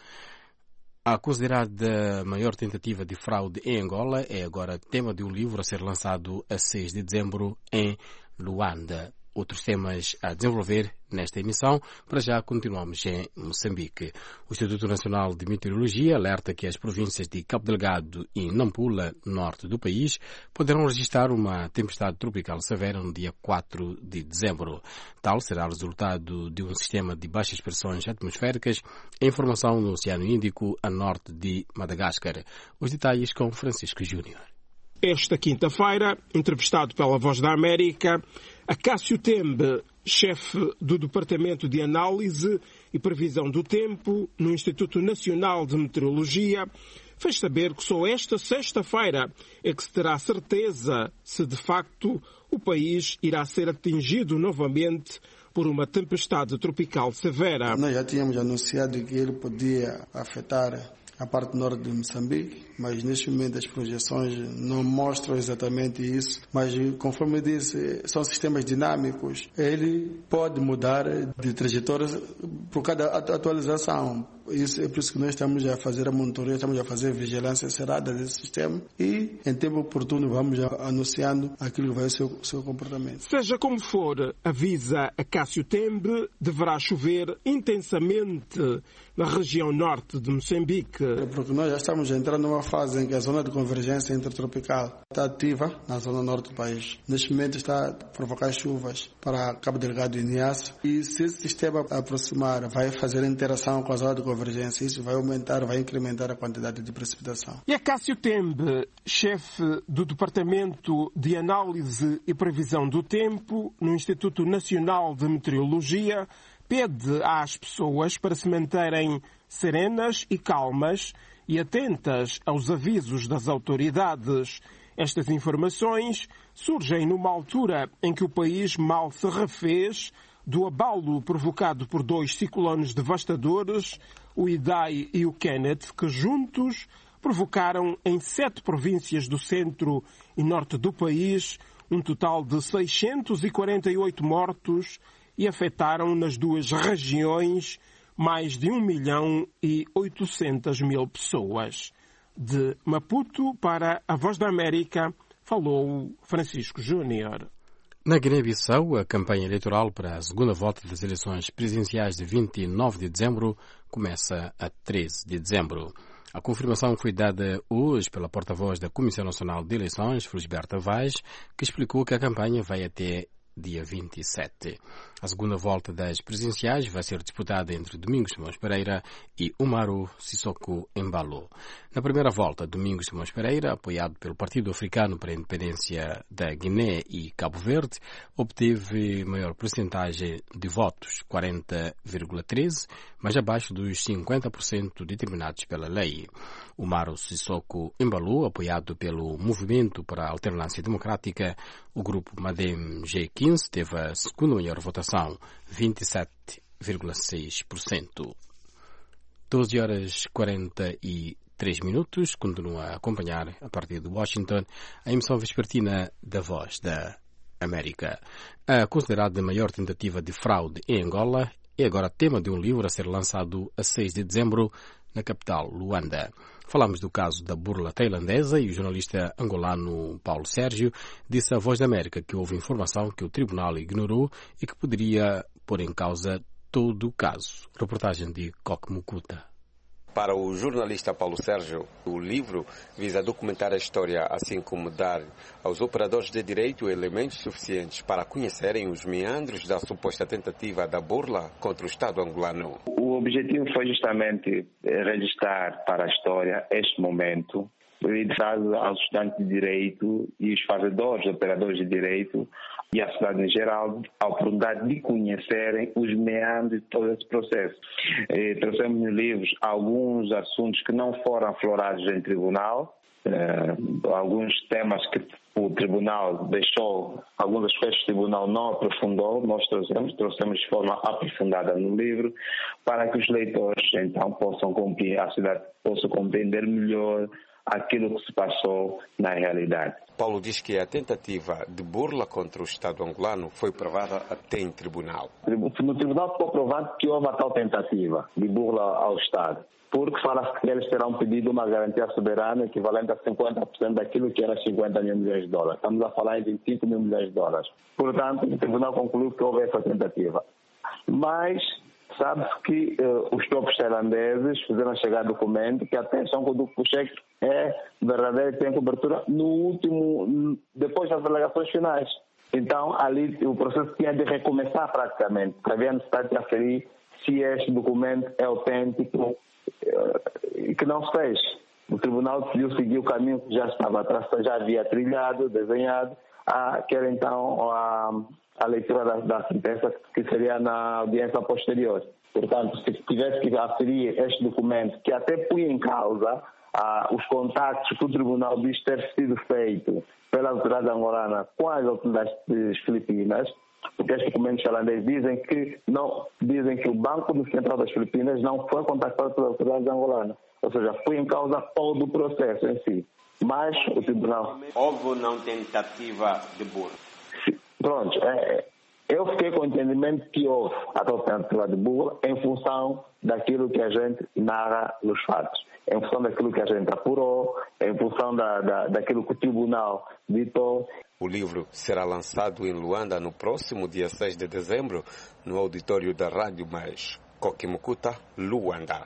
A considerada maior tentativa de fraude em Angola é agora tema de um livro a ser lançado a seis de dezembro em Luanda. Outros temas a desenvolver nesta emissão. Para já continuamos em Moçambique. O Instituto Nacional de Meteorologia alerta que as províncias de Cabo Delgado e Nampula, norte do país, poderão registrar uma tempestade tropical severa no dia quatro de dezembro. Tal será o resultado de um sistema de baixas pressões atmosféricas em formação no Oceano Índico, a norte de Madagascar. Os detalhes com Francisco Júnior. Esta quinta-feira, entrevistado pela Voz da América, Acácio Tembe, chefe do Departamento de Análise e Previsão do Tempo no Instituto Nacional de Meteorologia, fez saber que só esta sexta-feira é que se terá certeza se de facto o país irá ser atingido novamente por uma tempestade tropical severa. Nós já tínhamos anunciado que ele podia afetar a parte norte de Moçambique, mas neste momento as projeções não mostram exatamente isso. Mas, conforme eu disse, são sistemas dinâmicos. Ele pode mudar de trajetória por cada atualização. Isso é por isso que nós estamos a fazer a monitoria, estamos a fazer a vigilância cerrada desse sistema e, em tempo oportuno, vamos anunciando aquilo que vai ser o seu comportamento. Seja como for, avisa Acácio Tembe, deverá chover intensamente na região norte de Moçambique. Porque nós já estamos entrando numa fase em que a zona de convergência intertropical está ativa na zona norte do país. Neste momento está a provocar chuvas para Cabo Delgado e Niassa. E se esse sistema aproximar, vai fazer interação com a zona de convergência, isso vai aumentar, vai incrementar a quantidade de precipitação. E Acácio Tembe, chefe do Departamento de Análise e Previsão do Tempo no Instituto Nacional de Meteorologia, pede às pessoas para se manterem serenas e calmas e atentas aos avisos das autoridades. Estas informações surgem numa altura em que o país mal se refez do abalo provocado por dois ciclones devastadores, o Idai e o Kenneth, que juntos provocaram em sete províncias do centro e norte do país um total de seiscentos e quarenta e oito mortos e afetaram nas duas regiões mais de um milhão e oitocentas mil pessoas. De Maputo para a Voz da América, falou Francisco Júnior. Na Guiné-Bissau, a campanha eleitoral para a segunda volta das eleições presidenciais de vinte e nove de dezembro começa a treze de dezembro. A confirmação foi dada hoje pela porta-voz da Comissão Nacional de Eleições, Felisberta Vaz, que explicou que a campanha vai até dia vinte e sete. A segunda volta das presidenciais vai ser disputada entre Domingos Simões Pereira e Umaru Sissoko Embalo. Na primeira volta, Domingos Simões Pereira, apoiado pelo Partido Africano para a Independência da Guiné e Cabo Verde, obteve maior percentagem de votos, quarenta vírgula treze, mas abaixo dos cinquenta por cento determinados pela lei. Umaru Sissoko Embalo, apoiado pelo Movimento para a Alternância Democrática, o grupo Madem G quinze, teve a segunda maior votação, vinte e sete vírgula seis por cento. doze horas e quarenta e três minutos. Continua a acompanhar, a partir de Washington, a emissão vespertina da Voz da América. A considerada maior tentativa de fraude em Angola é agora tema de um livro a ser lançado a seis de dezembro na capital, Luanda. Falamos do caso da burla tailandesa e o jornalista angolano Paulo Sérgio disse à Voz da América que houve informação que o tribunal ignorou e que poderia pôr em causa todo o caso. Reportagem de Coque Mucuta. Para o jornalista Paulo Sérgio, o livro visa documentar a história, assim como dar aos operadores de direito elementos suficientes para conhecerem os meandros da suposta tentativa da burla contra o Estado angolano. O objetivo foi justamente registrar para a história este momento, dedicado aos estudantes de direito e os fazedores, operadores de direito, e a sociedade em geral, a oportunidade de conhecerem os meandros de todo esse processo. E trouxemos nos livros alguns assuntos que não foram aflorados em tribunal Uh, alguns temas que o Tribunal deixou, alguns aspectos que o Tribunal não aprofundou, nós trouxemos, trouxemos de forma aprofundada no livro, para que os leitores então possam compreender, a sociedade possa compreender melhor aquilo que se passou na realidade. Paulo diz que a tentativa de burla contra o Estado angolano foi provada até em tribunal. No tribunal ficou provado que houve a tal tentativa de burla ao Estado, porque fala-se que eles terão pedido uma garantia soberana equivalente a cinquenta por cento daquilo que era cinquenta mil milhões de dólares. Estamos a falar em vinte e cinco mil milhões de dólares. Portanto, o tribunal concluiu que houve essa tentativa. Mas sabe-se que uh, os próprios tailandeses fizeram chegar documento que atenção que o cheque é verdadeiro e tem cobertura no último, depois das alegações finais. Então, ali o processo tinha de recomeçar praticamente. Havia necessidade de aferir se este documento é autêntico e que não se fez. O tribunal decidiu seguir o caminho que já estava atrás, já havia trilhado, desenhado, a, que era então a, a leitura da, da sentença, que seria na audiência posterior. Portanto, se tivesse que aferir este documento, que até põe em causa ah, os contactos que o tribunal diz ter sido feito pela autoridade angolana com as autoridades filipinas, porque estes documentos tailandeses dizem que, não, dizem que o Banco Central das Filipinas não foi contactado pelas autoridades angolanas. Ou seja, foi em causa todo o processo em si. Mas o tribunal... Houve ou não tentativa de burla? Pronto. É, eu fiquei com o entendimento que houve a tentativa de burla em função daquilo que a gente narra nos fatos, em função daquilo que a gente apurou, em função da, da, daquilo que o tribunal ditou. O livro será lançado em Luanda no próximo dia seis de dezembro, no auditório da Rádio Mais. Kokimukuta, Luanda.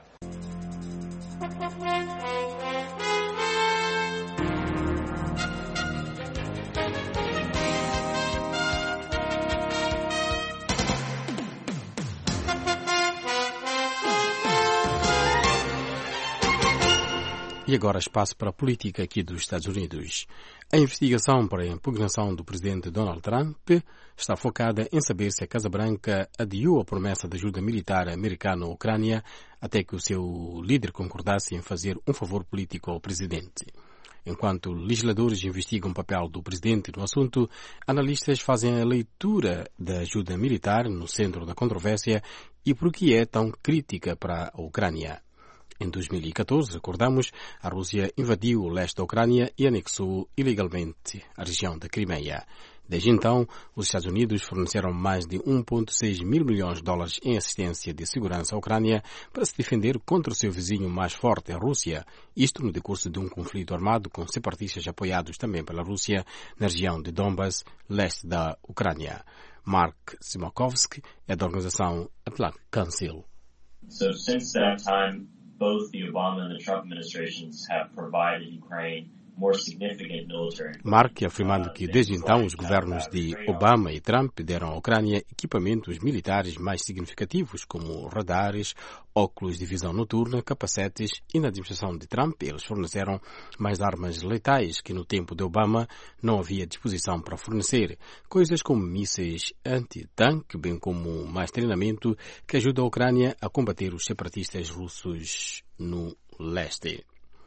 E agora espaço para a política aqui dos Estados Unidos. A investigação para a impugnação do presidente Donald Trump está focada em saber se a Casa Branca adiou a promessa de ajuda militar americana à Ucrânia até que o seu líder concordasse em fazer um favor político ao presidente. Enquanto legisladores investigam o papel do presidente no assunto, analistas fazem a leitura da ajuda militar no centro da controvérsia e por que é tão crítica para a Ucrânia. Em dois mil e catorze, recordamos, a Rússia invadiu o leste da Ucrânia e anexou ilegalmente a região da Crimeia. Desde então, os Estados Unidos forneceram mais de um vírgula seis mil milhões de dólares em assistência de segurança à Ucrânia para se defender contra o seu vizinho mais forte, a Rússia, isto no decurso de um conflito armado com separatistas apoiados também pela Rússia na região de Donbas, leste da Ucrânia. Mark Simakovsky é da organização Atlantic Council. So since that time, both the Obama and the Trump administrations have provided Ukraine more significant military. Mark afirmando que desde então os governos de Obama e Trump deram à Ucrânia equipamentos militares mais significativos como radares, óculos de visão noturna, capacetes e na administração de Trump eles forneceram mais armas letais que no tempo de Obama não havia disposição para fornecer, coisas como mísseis anti-tanque, bem como mais treinamento que ajuda a Ucrânia a combater os separatistas russos no leste.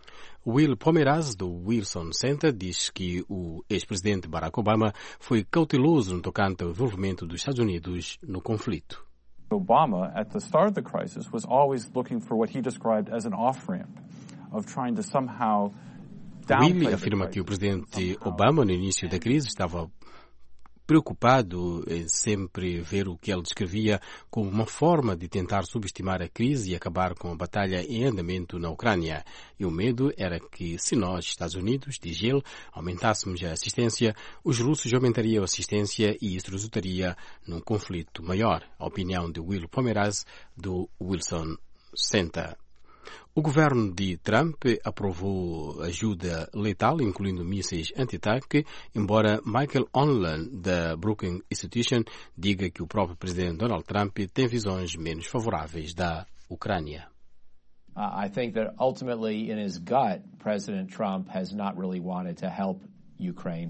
Will Pomeraz, do Wilson Center, diz que o ex-presidente Barack Obama foi cauteloso no tocante ao envolvimento dos Estados Unidos no conflito. Obama, at the start of the crisis, was always looking for what he described as an off-ramp of trying to somehow downplay Will afirma que o presidente Obama, no início da crise, estava preocupado em sempre ver o que ele descrevia como uma forma de tentar subestimar a crise e acabar com a batalha em andamento na Ucrânia. E o medo era que, se nós, Estados Unidos, diz ele, aumentássemos a assistência, os russos aumentariam a assistência e isso resultaria num conflito maior. A opinião de Will Pomeraz, do Wilson Center. O governo de Trump aprovou ajuda letal, incluindo mísseis anti-tanque, embora Michael Onlan, da Brookings Institution, diga que o próprio presidente Donald Trump tem visões menos favoráveis da Ucrânia. Uh, I think that ultimately, in his gut, President Trump has not really wanted to help Ukraine.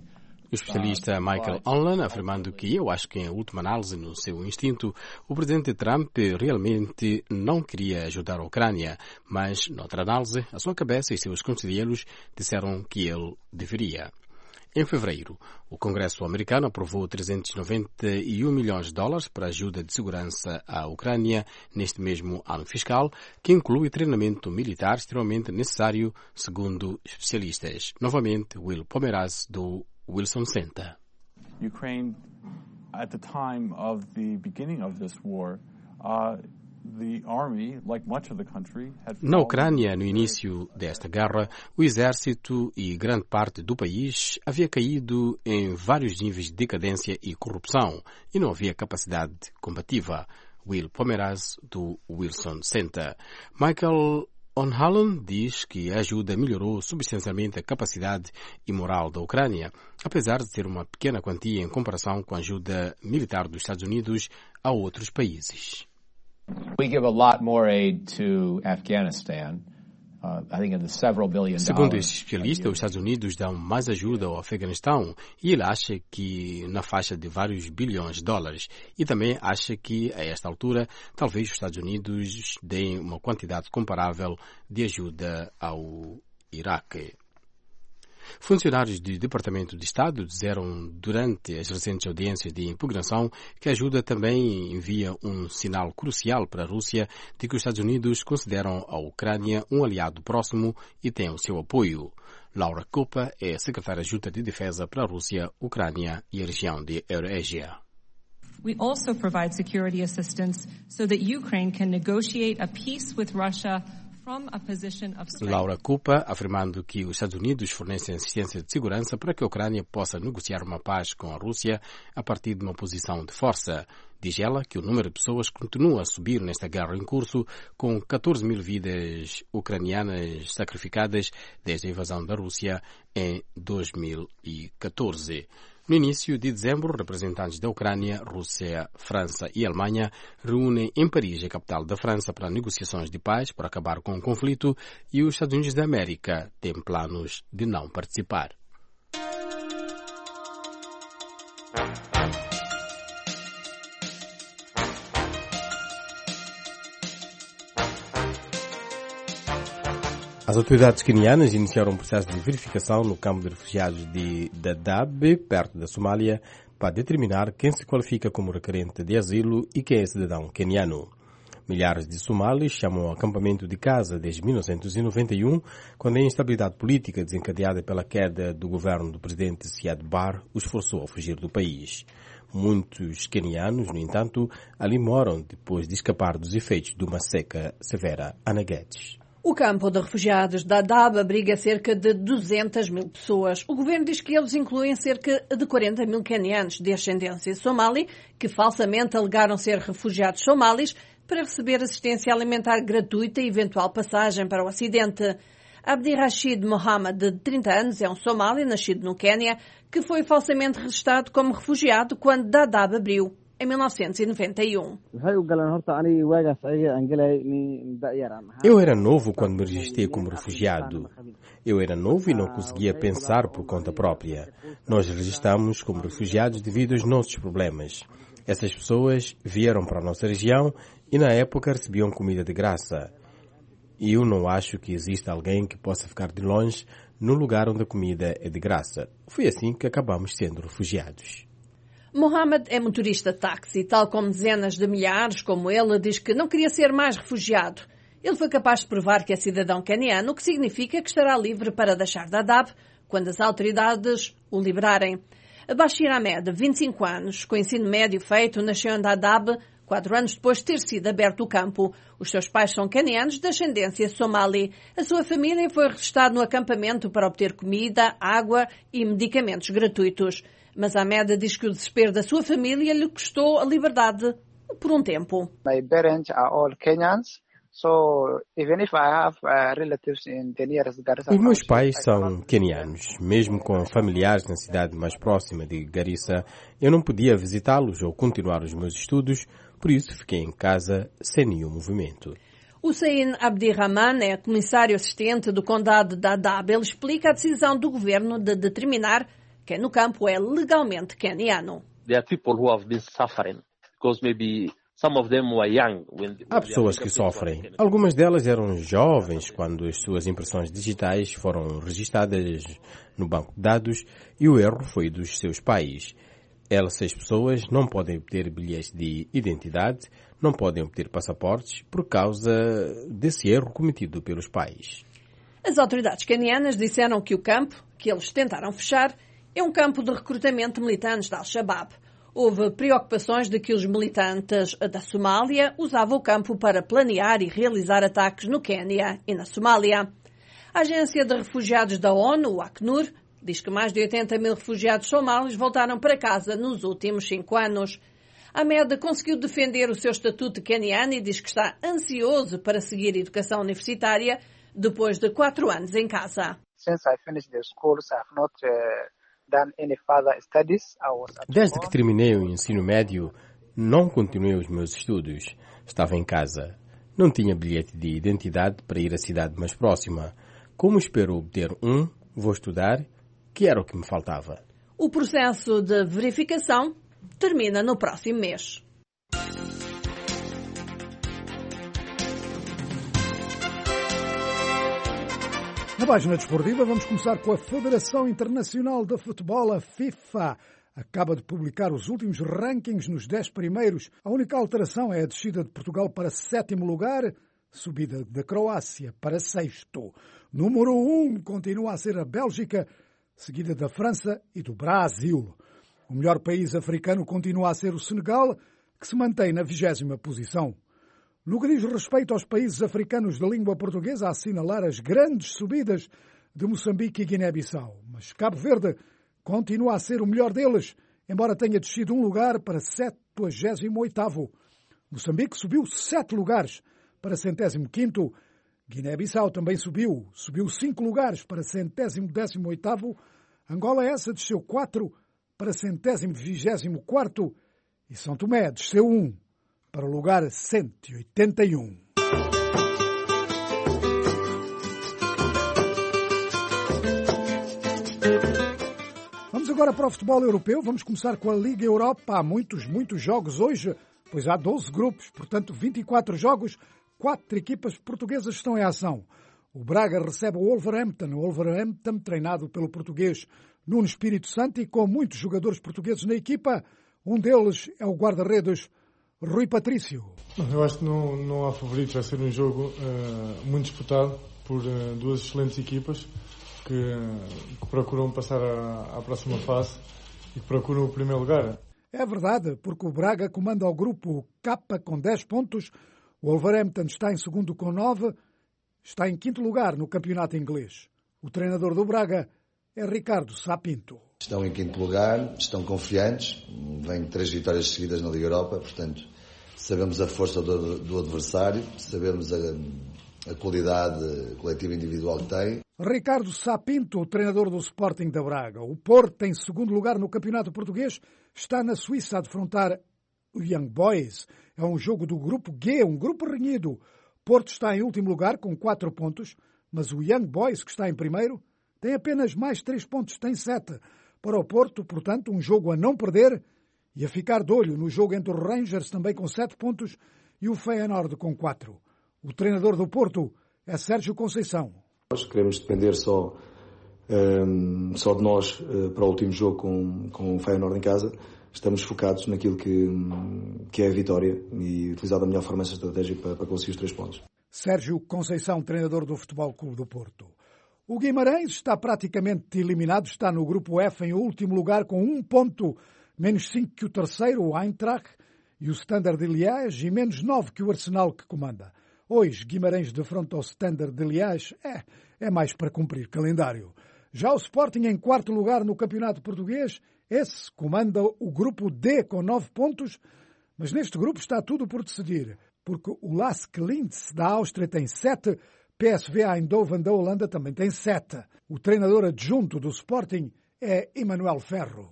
O especialista Michael Onlan afirmando que eu acho que, em última análise, no seu instinto, o presidente Trump realmente não queria ajudar a Ucrânia, mas, noutra análise, a sua cabeça e seus conselheiros disseram que ele deveria. Em fevereiro, o Congresso americano aprovou trezentos e noventa e um milhões de dólares para ajuda de segurança à Ucrânia neste mesmo ano fiscal, que inclui treinamento militar extremamente necessário, segundo especialistas. Novamente, Will Pomeraz, do Wilson Center. Ukraine, at the time of the beginning of this war, uh, the army, like much of the country, had Na Ucrânia, no início desta guerra, o exército e grande parte do país havia caído em vários níveis de decadência e corrupção e não havia capacidade combativa. Will Pomeraz, do Wilson Center. Michael Onhallen diz que a ajuda melhorou substancialmente a capacidade e moral da Ucrânia, apesar de ter uma pequena quantia em comparação com a ajuda militar dos Estados Unidos a outros países. We give a lot more aid to Afghanistan. Uh, I think in the several billion dollars. Segundo este especialista, os Estados Unidos dão mais ajuda ao Afeganistão e ele acha que na faixa de vários bilhões de dólares. E também acha que, a esta altura, talvez os Estados Unidos deem uma quantidade comparável de ajuda ao Iraque. Funcionários do Departamento de Estado disseram durante as recentes audiências de impugnação que a ajuda também envia um sinal crucial para a Rússia de que os Estados Unidos consideram a Ucrânia um aliado próximo e têm o seu apoio. Laura Cooper é secretária adjunta de Defesa para a Rússia, Ucrânia e a região de Eurásia. We also provide security assistance so that Ukraine can negotiate a peace with Russia. Laura Cooper, afirmando que os Estados Unidos fornecem assistência de segurança para que a Ucrânia possa negociar uma paz com a Rússia a partir de uma posição de força. Diz ela que o número de pessoas continua a subir nesta guerra em curso, com catorze mil vidas ucranianas sacrificadas desde a invasão da Rússia em dois mil e catorze. No início de dezembro, representantes da Ucrânia, Rússia, França e Alemanha reúnem em Paris, a capital da França, para negociações de paz para acabar com o conflito e os Estados Unidos da América têm planos de não participar. As autoridades quenianas iniciaram um processo de verificação no campo de refugiados de Dadaab, perto da Somália, para determinar quem se qualifica como requerente de asilo e quem é cidadão queniano. Milhares de somalis chamam o acampamento de casa desde mil novecentos e noventa e um, quando a instabilidade política desencadeada pela queda do governo do presidente Siad Barre os forçou a fugir do país. Muitos quenianos, no entanto, ali moram depois de escapar dos efeitos de uma seca severa. Ana Guedes. O campo de refugiados de Dadaab abriga cerca de duzentas mil pessoas. O governo diz que eles incluem cerca de quarenta mil quenianos de ascendência somali que falsamente alegaram ser refugiados somalis para receber assistência alimentar gratuita e eventual passagem para o Ocidente. Abdi Rashid Mohammed, de trinta anos, é um somali nascido no Quênia que foi falsamente registrado como refugiado quando Dadaab abriu em mil novecentos e noventa e um. Eu era novo quando me registrei como refugiado. Eu era novo e não conseguia pensar por conta própria. Nós registramos como refugiados devido aos nossos problemas. Essas pessoas vieram para a nossa região e na época recebiam comida de graça. E eu não acho que exista alguém que possa ficar de longe no lugar onde a comida é de graça. Foi assim que acabamos sendo refugiados. Mohammed é motorista de táxi, tal como dezenas de milhares como ele, diz que não queria ser mais refugiado. Ele foi capaz de provar que é cidadão queniano, o que significa que estará livre para deixar Dadaab quando as autoridades o liberarem. Bashir Ahmed, vinte e cinco anos, com ensino médio feito, nasceu em Dadaab quatro anos depois de ter sido aberto o campo. Os seus pais são quenianos de ascendência somali. A sua família foi registada no acampamento para obter comida, água e medicamentos gratuitos. Mas Ahmed diz que o desespero da sua família lhe custou a liberdade por um tempo. My parents are all Kenyans, so even if I have uh, relatives in the nearest Garissa. Os meus pais são quenianos, mesmo com familiares na cidade mais próxima de Garissa, eu não podia visitá-los ou continuar os meus estudos, por isso fiquei em casa sem nenhum movimento. Hussein Abdirrahman é comissário assistente do condado de Dadaab. Ele explica a decisão do governo de determinar Quem no campo é legalmente queniano. There are people who have been suffering because maybe some of them were young when Há pessoas que sofrem. Algumas delas eram jovens quando as suas impressões digitais foram registadas no banco de dados e o erro foi dos seus pais. Essas pessoas não podem obter bilhetes de identidade, não podem obter passaportes por causa desse erro cometido pelos pais. As autoridades quenianas disseram que o campo, que eles tentaram fechar, é um campo de recrutamento de militantes da Al-Shabaab. Houve preocupações de que os militantes da Somália usavam o campo para planear e realizar ataques no Quênia e na Somália. A Agência de Refugiados da ONU, o Acnur, diz que mais de oitenta mil refugiados somalis voltaram para casa nos últimos cinco anos. Ahmed conseguiu defender o seu estatuto queniano e diz que está ansioso para seguir a educação universitária depois de quatro anos em casa. Since I finished the schools, I have not uh, done any further studies. I was at Desde que terminei o ensino médio, não continuei os meus estudos. Estava em casa. Não tinha bilhete de identidade para ir à cidade mais próxima. Como espero obter um, vou estudar, que era o que me faltava. O processo de verificação termina no próximo mês. Na página desportiva vamos começar com a Federação Internacional de Futebol, a FIFA. Acaba de publicar os últimos rankings nos dez primeiros. A única alteração é a descida de Portugal para sétimo lugar, subida da Croácia para sexto. Número um continua a ser a Bélgica, seguida da França e do Brasil. O melhor país africano continua a ser o Senegal, que se mantém na vigésima posição. No que diz respeito aos países africanos de língua portuguesa, a assinalar as grandes subidas de Moçambique e Guiné-Bissau. Mas Cabo Verde continua a ser o melhor deles, embora tenha descido um lugar para septuagésimo oitavo. Moçambique subiu sete lugares para centésimo quinto. Guiné-Bissau também subiu, subiu cinco lugares para centésimo décimo oitavo. Angola essa desceu quatro para centésimo vigésimo quarto. E São Tomé desceu um para o lugar cento e oitenta e um. Vamos agora para o futebol europeu. Vamos começar com a Liga Europa. Há muitos, muitos jogos hoje, pois há doze grupos, portanto vinte e quatro jogos. Quatro equipas portuguesas estão em ação. O Braga recebe o Wolverhampton. O Wolverhampton, treinado pelo português Nuno Espírito Santo e com muitos jogadores portugueses na equipa. Um deles é o guarda-redes Rui Patrício. Eu acho que não, não há favoritos. Vai ser um jogo uh, muito disputado por uh, duas excelentes equipas que, que procuram passar à, à próxima fase e que procuram o primeiro lugar. É verdade, porque o Braga comanda o grupo K com dez pontos, o Wolverhampton está em segundo com nove, está em quinto lugar no campeonato inglês. O treinador do Braga é Ricardo Sá Pinto. Estão em quinto lugar, estão confiantes, vêm três vitórias seguidas na Liga Europa, portanto sabemos a força do, do adversário, sabemos a, a qualidade coletiva e individual que tem. Ricardo Sá Pinto, o treinador do Sporting da Braga. O Porto, em segundo lugar no campeonato português, está na Suíça a defrontar o Young Boys. É um jogo do grupo G, um grupo renhido. Porto está em último lugar com quatro pontos, mas o Young Boys, que está em primeiro, tem apenas mais três pontos, tem sete. Para o Porto, portanto, um jogo a não perder e a ficar de olho no jogo entre os Rangers, também com sete pontos, e o Feyenoord com quatro. O treinador do Porto é Sérgio Conceição. Nós queremos depender só, um, só de nós uh, para o último jogo com, com o Feyenoord em casa. Estamos focados naquilo que, que é a vitória e utilizar da melhor forma essa estratégia para, para conseguir os três pontos. Sérgio Conceição, treinador do Futebol Clube do Porto. O Guimarães está praticamente eliminado, está no grupo F em último lugar com um ponto, menos cinco que o terceiro, o Eintracht, e o Standard de Liège, e menos nove que o Arsenal que comanda. Hoje, Guimarães defronta ao Standard de Liège, é, é mais para cumprir calendário. Já o Sporting em quarto lugar no campeonato português, esse comanda o grupo D com nove pontos, mas neste grupo está tudo por decidir, porque o Lask Linz da Áustria tem sete, P S V Eindhoven da Holanda também tem sete. O treinador adjunto do Sporting é Emanuel Ferro.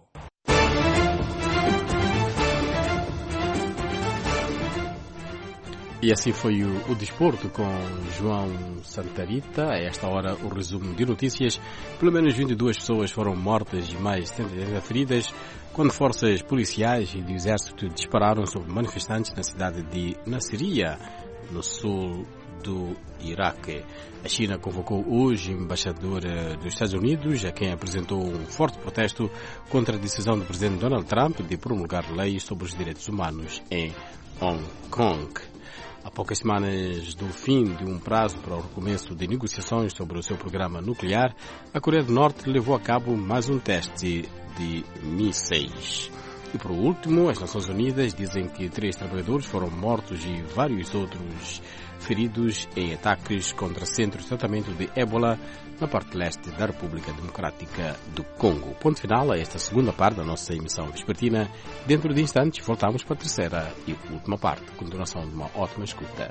E assim foi o, o desporto com João Santarita. A esta hora, o resumo de notícias. Pelo menos vinte e duas pessoas foram mortas e mais setenta e oito feridas quando forças policiais e do exército dispararam sobre manifestantes na cidade de Nasiriyah, no sul do Iraque. A China convocou hoje o embaixador dos Estados Unidos, a quem apresentou um forte protesto contra a decisão do presidente Donald Trump de promulgar leis sobre os direitos humanos em Hong Kong. Há poucas semanas do fim de um prazo para o recomeço de negociações sobre o seu programa nuclear, a Coreia do Norte levou a cabo mais um teste de mísseis. E por último, as Nações Unidas dizem que três trabalhadores foram mortos e vários outros feridos em ataques contra centros de tratamento de ébola na parte leste da República Democrática do Congo. Ponto final a esta segunda parte da nossa emissão vespertina. Dentro de instantes voltamos para a terceira e última parte. Continuação de uma ótima escuta.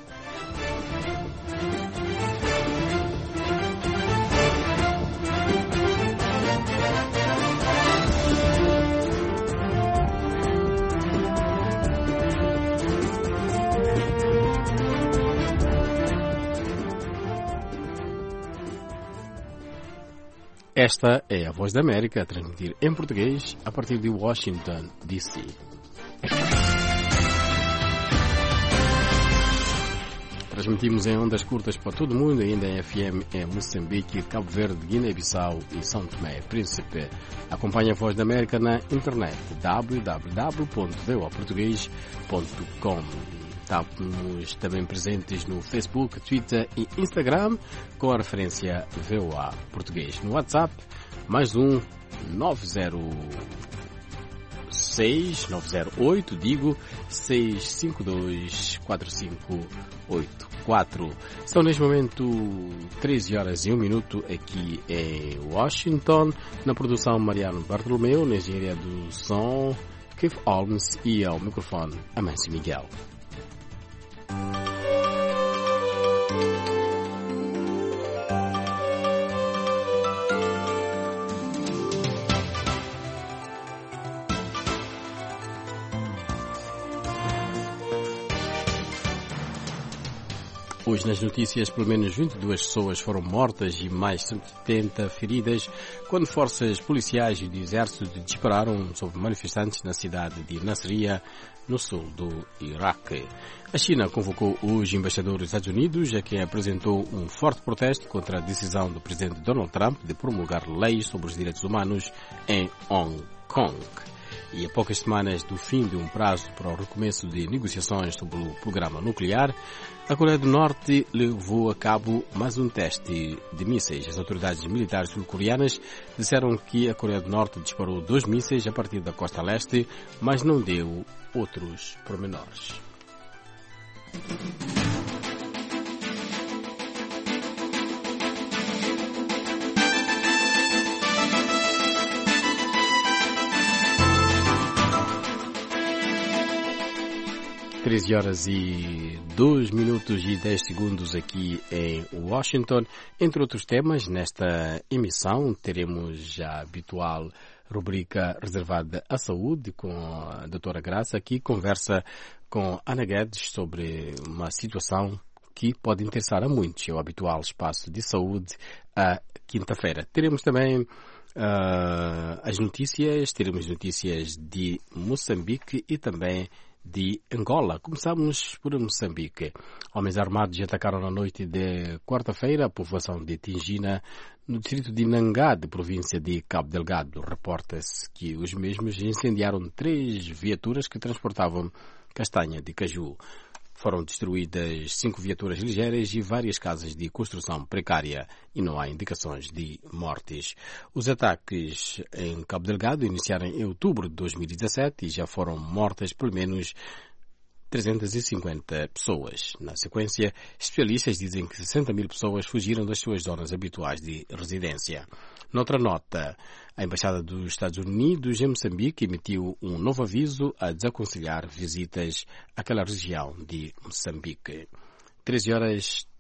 Esta é a Voz da América a transmitir em português a partir de Washington, D C. Transmitimos em ondas curtas para todo o mundo, ainda em F M em Moçambique, Cabo Verde, Guiné-Bissau e São Tomé e Príncipe. Acompanhe a Voz da América na internet w w w ponto v o a português ponto com. Estamos também presentes no Facebook, Twitter e Instagram com a referência V O A Português. No WhatsApp, mais um nove zero seis nove zero oito, digo, seis cinco dois quatro cinco oito quatro. São neste momento treze horas e um minuto aqui em Washington. Na produção, Mariano Bartolomeu, na engenharia do som, Keith Holmes e ao microfone, Amâncio Miguel. Hoje nas notícias, pelo menos vinte e duas pessoas foram mortas e mais cento e setenta feridas quando forças policiais e do exército dispararam sobre manifestantes na cidade de Nasiriyah, no sul do Iraque. A China convocou hoje o embaixador dos Estados Unidos, a quem apresentou um forte protesto contra a decisão do presidente Donald Trump de promulgar leis sobre os direitos humanos em Hong Kong. E a poucas semanas do fim de um prazo para o recomeço de negociações sobre o programa nuclear, a Coreia do Norte levou a cabo mais um teste de mísseis. As autoridades militares sul-coreanas disseram que a Coreia do Norte disparou dois mísseis a partir da costa leste, mas não deu outros pormenores. treze horas e dois minutos e dez segundos aqui em Washington. Entre outros temas, nesta emissão teremos a habitual rubrica reservada à saúde com a doutora Graça, que conversa com Ana Guedes sobre uma situação que pode interessar a muitos. É o habitual espaço de saúde à quinta-feira. Teremos também uh, as notícias, teremos notícias de Moçambique e também de Angola. Começamos por Moçambique. Homens armados atacaram na noite de quarta-feira a povoação de Tingina, no distrito de Nangade, província de Cabo Delgado. Reporta-se que os mesmos incendiaram três viaturas que transportavam castanha de caju. Foram destruídas cinco viaturas ligeiras e várias casas de construção precária e não há indicações de mortes. Os ataques em Cabo Delgado iniciaram em outubro de dois mil e dezassete e já foram mortas pelo menos trezentas e cinquenta pessoas. Na sequência, especialistas dizem que sessenta mil pessoas fugiram das suas zonas habituais de residência. Noutra nota, a Embaixada dos Estados Unidos em Moçambique emitiu um novo aviso a desaconselhar visitas àquela região de Moçambique. treze horas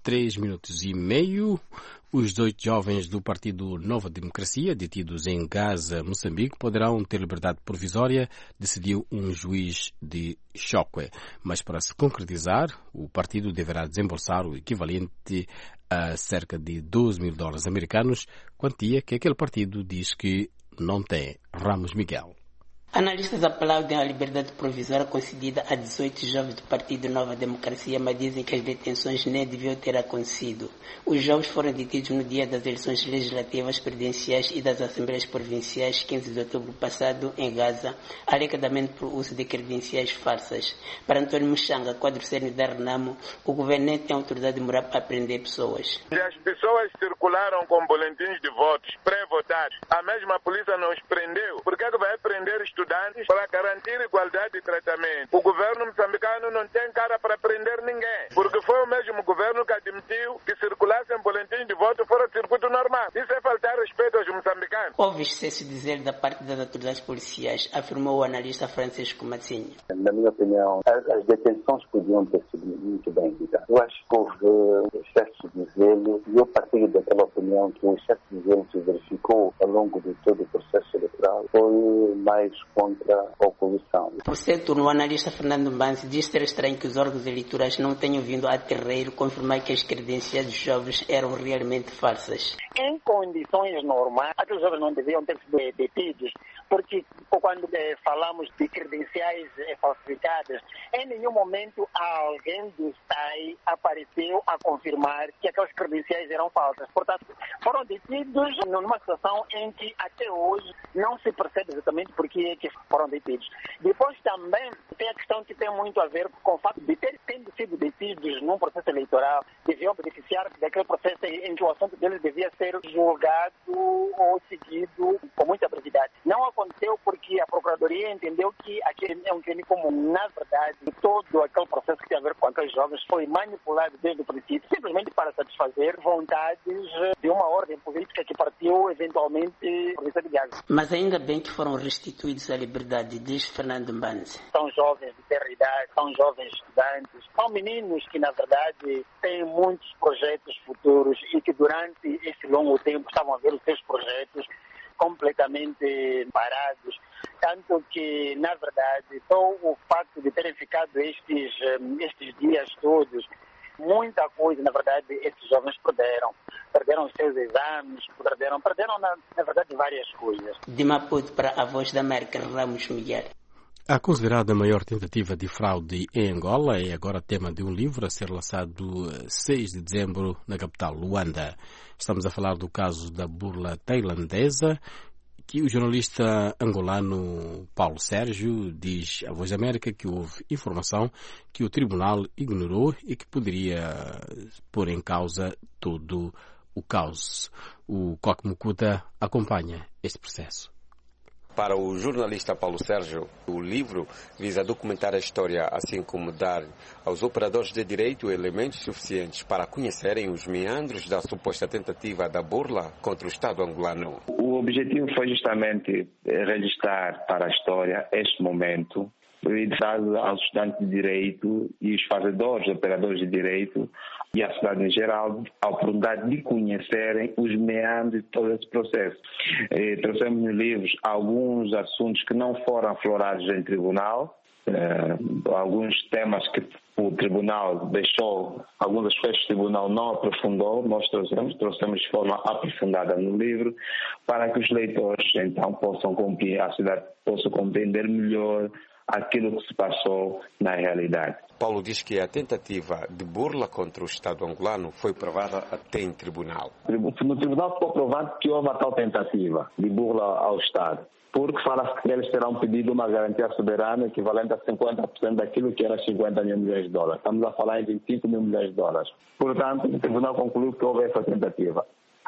três minutos e meio. Os dois jovens do Partido Nova Democracia, detidos em Gaza, Moçambique, poderão ter liberdade provisória, decidiu um juiz de Chokwe. Mas para se concretizar, o partido deverá desembolsar o equivalente a cerca de doze mil dólares americanos, quantia que aquele partido diz que não tem. Ramos Miguel. Analistas aplaudem a liberdade provisória concedida a dezoito jovens do Partido Nova Democracia, mas dizem que as detenções nem deviam ter acontecido. Os jovens foram detidos no dia das eleições legislativas, presidenciais e das assembleias provinciais, quinze de outubro passado, em Gaza, alegadamente por uso de credenciais falsas. Para Antônio Muxanga, quadro sênior da Renamo, o governo nem tem autoridade moral para prender pessoas. E as pessoas circularam com boletins de votos pré-votados. A mesma polícia não os prendeu. Por que é que vai prender estudantes para garantir igualdade de tratamento? O governo moçambicano não tem cara para prender ninguém, porque foi o mesmo governo que admitiu que circulassem boletins de voto fora do circuito normal. Isso é faltar respeito aos moçambicanos. Houve excesso de zelo da parte das autoridades policiais, afirmou o analista Francisco Massinho. Na minha opinião, as, as detenções podiam ter sido muito bem ligadas. Eu acho que houve excesso de zelo e eu partilho daquela opinião que o excesso de zelo se verificou ao longo de todo o processo eleitoral. Foi mais contra a oposição. Por seu turno, o analista Fernando Mbanzi diz ser estranho que os órgãos eleitorais não tenham vindo a terreiro confirmar que as credenciais dos jovens eram realmente falsas. Em condições normais, aqueles jovens não deviam ter sido detidos, porque quando eh, falamos de credenciais eh, falsificadas, em nenhum momento alguém do S A I apareceu a confirmar que aquelas credenciais eram falsas. Portanto, foram detidos numa situação em que até hoje não se percebe exatamente por que é que foram detidos. Depois também tem a questão que tem muito a ver com o fato de ter tendo sido detidos num processo eleitoral, deviam beneficiar daquele processo em que o assunto deles devia ser julgado ou seguido com muita brevidade. Não aconteceu porque a Procuradoria entendeu que aquele é um crime comum. Na verdade, todo aquele processo que tem a ver com aqueles jovens foi manipulado desde o princípio, simplesmente para satisfazer vontades de uma ordem política que partiu eventualmente da província de Gaza. Mas ainda bem que foram restituídos à liberdade, diz Fernando Mbanzi. São jovens de terra idade, são jovens estudantes, são meninos que na verdade têm muitos projetos futuros e que durante esse longo tempo estavam a ver os seus projetos completamente parados, tanto que, na verdade, só o facto de terem ficado estes, estes dias todos, muita coisa, na verdade, esses jovens perderam. Perderam os seus exames, perderam, perderam na, na verdade, várias coisas. De Maputo para a Voz da América, Ramos Miguel. A considerada maior tentativa de fraude em Angola é agora tema de um livro a ser lançado seis de dezembro na capital, Luanda. Estamos a falar do caso da burla tailandesa, que o jornalista angolano Paulo Sérgio diz à Voz da América que houve informação que o tribunal ignorou e que poderia pôr em causa todo o caos. O Coque Mucuta acompanha este processo. Para o jornalista Paulo Sérgio, o livro visa documentar a história, assim como dar aos operadores de direito elementos suficientes para conhecerem os meandros da suposta tentativa da burla contra o Estado angolano. O objetivo foi justamente registrar para a história este momento, dado aos estudantes de direito e os fazedores, operadores de direito e a sociedade em geral a oportunidade de conhecerem os meandros de todo esse processo. Eh, trouxemos nos livros alguns assuntos que não foram aflorados em tribunal, eh, alguns temas que o tribunal deixou, alguns aspectos que o tribunal não aprofundou, nós trouxemos, trouxemos de forma aprofundada no livro, para que os leitores então possam compreender, a sociedade possa compreender melhor aquilo que se passou na realidade. Paulo diz que a tentativa de burla contra o Estado angolano foi provada até em tribunal. No tribunal ficou provado que houve a tal tentativa de burla ao Estado, porque fala-se que eles terão pedido uma garantia soberana equivalente a cinquenta por cento daquilo que era cinquenta mil milhões de dólares. Estamos a falar em vinte e cinco mil milhões de dólares. Portanto, o tribunal concluiu que houve essa tentativa.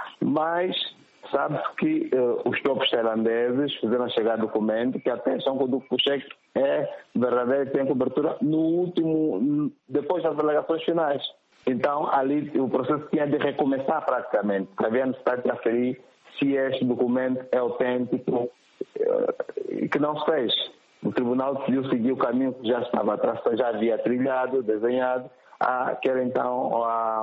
Mas sabe-se que uh, os próprios tailandeses fizeram chegar documento que atenção quando o cheque é verdadeiro e tem cobertura no último, depois das alegações finais. Então, ali o processo tinha de recomeçar praticamente. Havia necessidade de aferir se este documento é autêntico, uh, que não se fez. O tribunal decidiu seguir o caminho que já estava atrás, já havia trilhado, desenhado, a, que era então a,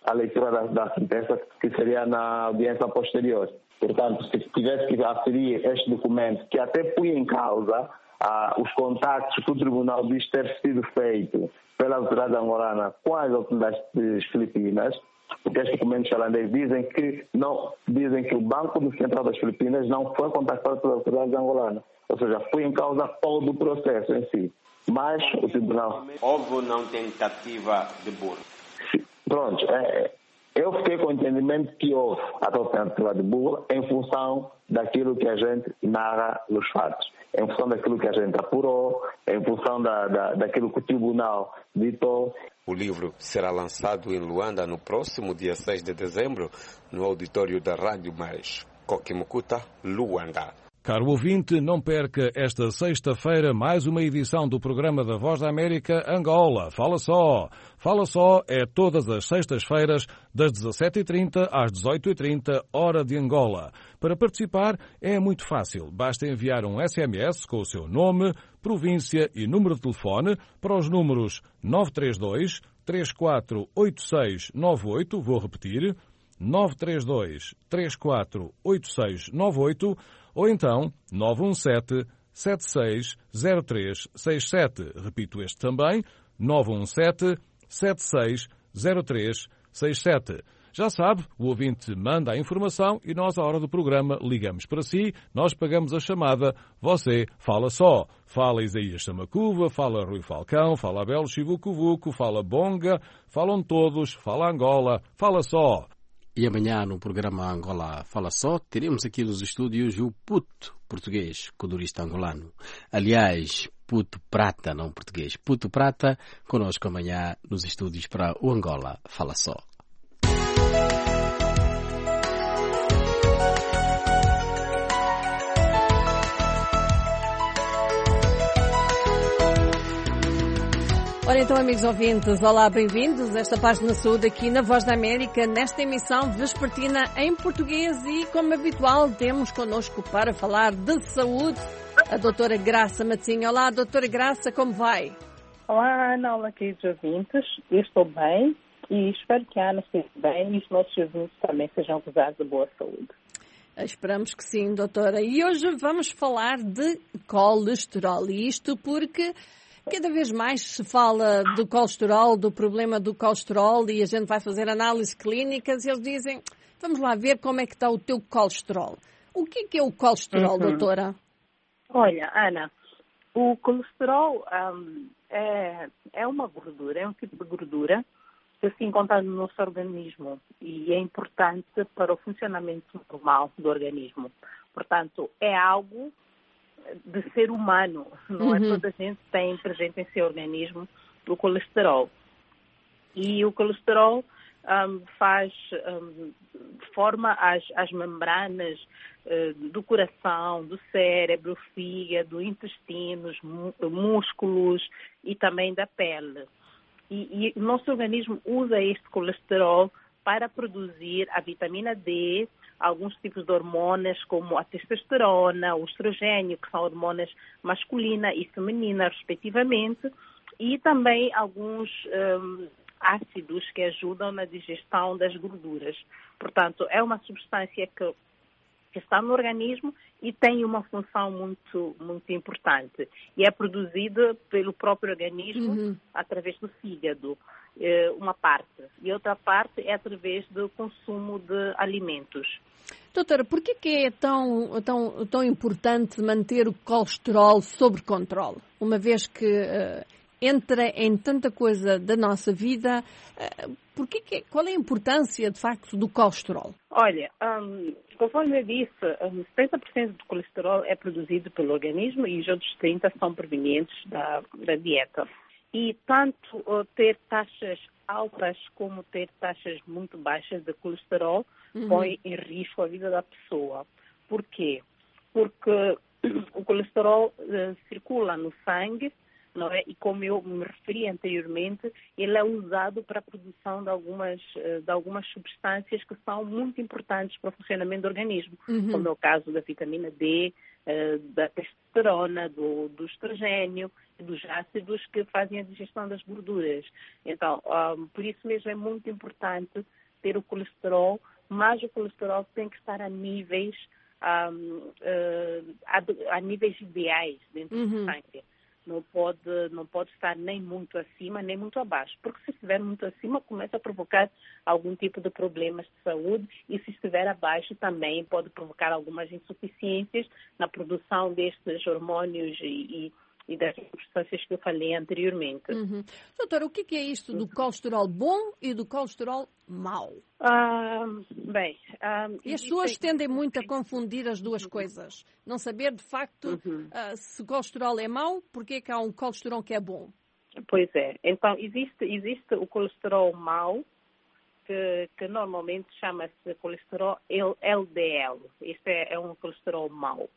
a leitura da, da sentença, que seria na audiência posterior. Portanto, se tivesse que aferir este documento, que até põe em causa ah, os contactos que o Tribunal diz ter sido feito pela autoridade angolana com as autoridades filipinas, porque estes documentos holandeses dizem que, não, dizem que o Banco Central das Filipinas não foi contactado pelas autoridades angolanas. Ou seja, foi em causa todo o processo em si. Mas o Tribunal... Houve ou não tentativa de burla? Pronto, é, eu fiquei com o entendimento que houve a tentativa de burla em função daquilo que a gente narra nos fatos, em função daquilo que a gente apurou, em função da, da, daquilo que o Tribunal ditou. O livro será lançado em Luanda no próximo dia seis de dezembro, no auditório da Rádio Mais. Kokimukuta, Luanda. Caro ouvinte, não perca esta sexta-feira mais uma edição do programa da Voz da América Angola. Fala só! Fala só é todas as sextas-feiras, das dezassete e trinta às dezoito e trinta, hora de Angola. Para participar é muito fácil. Basta enviar um S M S com o seu nome, província e número de telefone para os números nove três dois, três quatro oito seis nove oito, vou repetir, nove três dois, três quatro oito seis nove oito, ou então nove um sete, sete seis zero três seis sete. Repito este também, nove um sete, sete seis zero três seis sete. Já sabe, o ouvinte manda a informação e nós, à hora do programa, ligamos para si, nós pagamos a chamada, você fala só. Fala Isaías Samacuva, fala Rui Falcão, fala Abel Chivucovuco, fala Bonga, falam todos, fala Angola, fala só. E amanhã, no programa Angola Fala Só, teremos aqui nos estúdios o Puto português, codurista angolano. Aliás, Puto Prata, não português. Puto Prata, conosco amanhã nos estúdios para o Angola Fala Só. Ora então, amigos ouvintes, olá, bem-vindos a esta página saúde aqui na Voz da América, nesta emissão vespertina em português e, como habitual, temos connosco para falar de saúde a doutora Graça Matosinho. Olá, doutora Graça, como vai? Olá, Ana, olá, queridos ouvintes, eu estou bem e espero que a Ana esteja bem e os nossos ouvintes também sejam gozados de boa saúde. Esperamos que sim, doutora. E hoje vamos falar de colesterol, e isto porque... cada vez mais se fala do colesterol, do problema do colesterol, e a gente vai fazer análises clínicas e eles dizem, vamos lá ver como é que está o teu colesterol. O que é que é o colesterol, uhum. doutora? Olha, Ana, o colesterol um, é, é uma gordura, é um tipo de gordura que se encontra no nosso organismo e é importante para o funcionamento normal do organismo. Portanto, é algo de ser humano, não é? Uhum. Toda a gente tem presente em seu organismo o colesterol. E o colesterol um, faz, um, forma as, as membranas uh, do coração, do cérebro, fígado, intestinos, músculos e também da pele. E, e o nosso organismo usa este colesterol para produzir a vitamina D, alguns tipos de hormonas como a testosterona, o estrogênio, que são hormonas masculina e feminina, respectivamente, e também alguns um, ácidos que ajudam na digestão das gorduras. Portanto, é uma substância que, que está no organismo e tem uma função muito, muito importante. E é produzida pelo próprio organismo uhum. através do fígado, uma parte. E outra parte é através do consumo de alimentos. Doutora, por que é tão, tão, tão importante manter o colesterol sob controle? Uma vez que uh, entra em tanta coisa da nossa vida, uh, por que é, qual é a importância, de facto, do colesterol? Olha, um, conforme eu disse, um, setenta por cento do colesterol é produzido pelo organismo e os outros trinta por cento são provenientes da, da dieta. E tanto uh, ter taxas altas como ter taxas muito baixas de colesterol uhum. põe em risco a vida da pessoa. Por quê? Porque o colesterol uh, circula no sangue, não é? E como eu me referi anteriormente, ele é usado para a produção de algumas, uh, de algumas substâncias que são muito importantes para o funcionamento do organismo, uhum. como é o caso da vitamina D, uh, da testosterona, do, do estrogênio, dos ácidos que fazem a digestão das gorduras. Então, um, por isso mesmo é muito importante ter o colesterol, mas o colesterol tem que estar a níveis, um, uh, a, a níveis ideais dentro uhum. do sangue. Não pode, não pode estar nem muito acima, nem muito abaixo. Porque se estiver muito acima, começa a provocar algum tipo de problemas de saúde. E se estiver abaixo, também pode provocar algumas insuficiências na produção destes hormônios e, e, e das substâncias que eu falei anteriormente. Uhum. Doutora, o que é isto do colesterol bom e do colesterol mau? Ah, bem... Ah, e as pessoas é... tendem muito a confundir as duas coisas. Não saber, de facto, uhum. uh, se o colesterol é mau, porque é que há um colesterol que é bom? Pois é. Então, existe, existe o colesterol mau, que, que normalmente chama-se colesterol L D L. Este é, é um colesterol mau.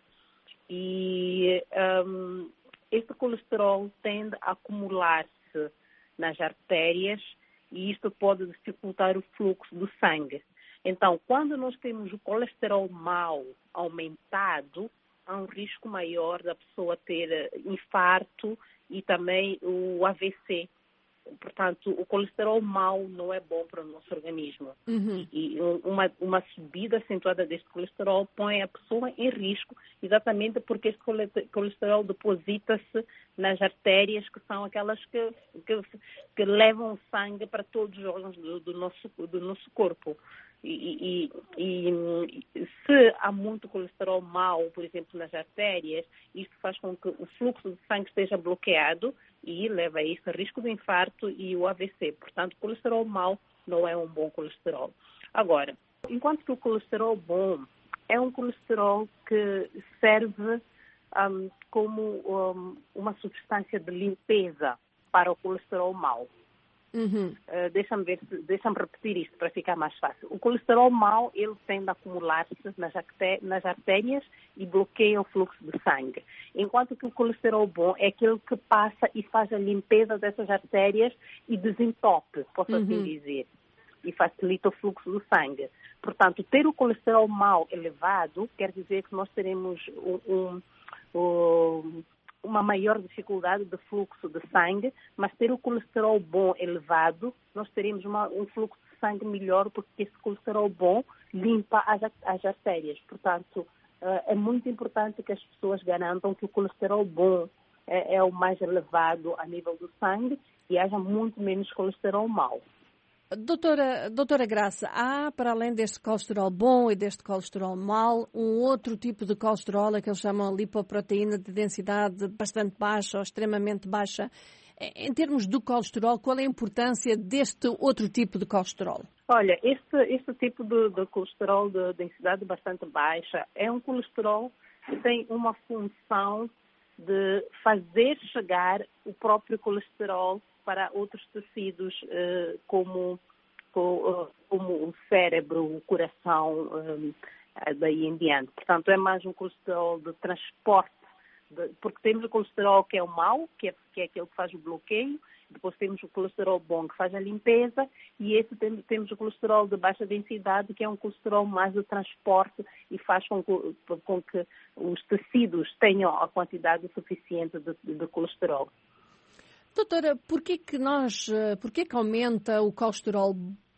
E um, este colesterol tende a acumular-se nas artérias e isto pode dificultar o fluxo do sangue. Então, quando nós temos o colesterol mau aumentado, há um risco maior da pessoa ter infarto e também o A V C. Portanto, o colesterol mau não é bom para o nosso organismo. Uhum. E uma, uma subida acentuada deste colesterol põe a pessoa em risco, exatamente porque este colesterol deposita-se nas artérias, que são aquelas que, que, que levam o sangue para todos os órgãos do, do, nosso, do nosso corpo. E, e, e se há muito colesterol mau, por exemplo, nas artérias, isto faz com que o fluxo de sangue esteja bloqueado e leva a isso a risco do infarto e o A V C. Portanto, o colesterol mau não é um bom colesterol. Agora, enquanto que o colesterol bom é um colesterol que serve um, como um, uma substância de limpeza para o colesterol mau. Uhum. Uh, deixa-me ver, deixa-me repetir isto para ficar mais fácil. O colesterol mau, ele tende a acumular-se nas, nas artérias e bloqueia o fluxo de sangue. Enquanto que o colesterol bom é aquele que passa e faz a limpeza dessas artérias e desentope, posso uhum. assim dizer, e facilita o fluxo do sangue. Portanto, ter o colesterol mau elevado quer dizer que nós teremos um, um, um uma maior dificuldade de fluxo de sangue, mas ter o colesterol bom elevado, nós teremos uma, um fluxo de sangue melhor, porque esse colesterol bom limpa as, as artérias. Portanto, uh, é muito importante que as pessoas garantam que o colesterol bom é, é o mais elevado a nível do sangue e haja muito menos colesterol mau. Doutora, doutora Graça, há, para além deste colesterol bom e deste colesterol mau, um outro tipo de colesterol, que eles chamam lipoproteína de densidade bastante baixa ou extremamente baixa. Em termos do colesterol, qual é a importância deste outro tipo de colesterol? Olha, este, este tipo de, de colesterol de densidade bastante baixa é um colesterol que tem uma função de fazer chegar o próprio colesterol para outros tecidos, uh, como, como, uh, como o cérebro, o coração, um, daí em diante. Portanto, é mais um colesterol de transporte, de, porque temos o colesterol que é o mau, que é, que é aquele que faz o bloqueio, depois temos o colesterol bom, que faz a limpeza, e esse tem, temos o colesterol de baixa densidade, que é um colesterol mais de transporte e faz com que, com que os tecidos tenham a quantidade suficiente de, de colesterol. Doutora, porquê que nós, porquê que aumenta o colesterol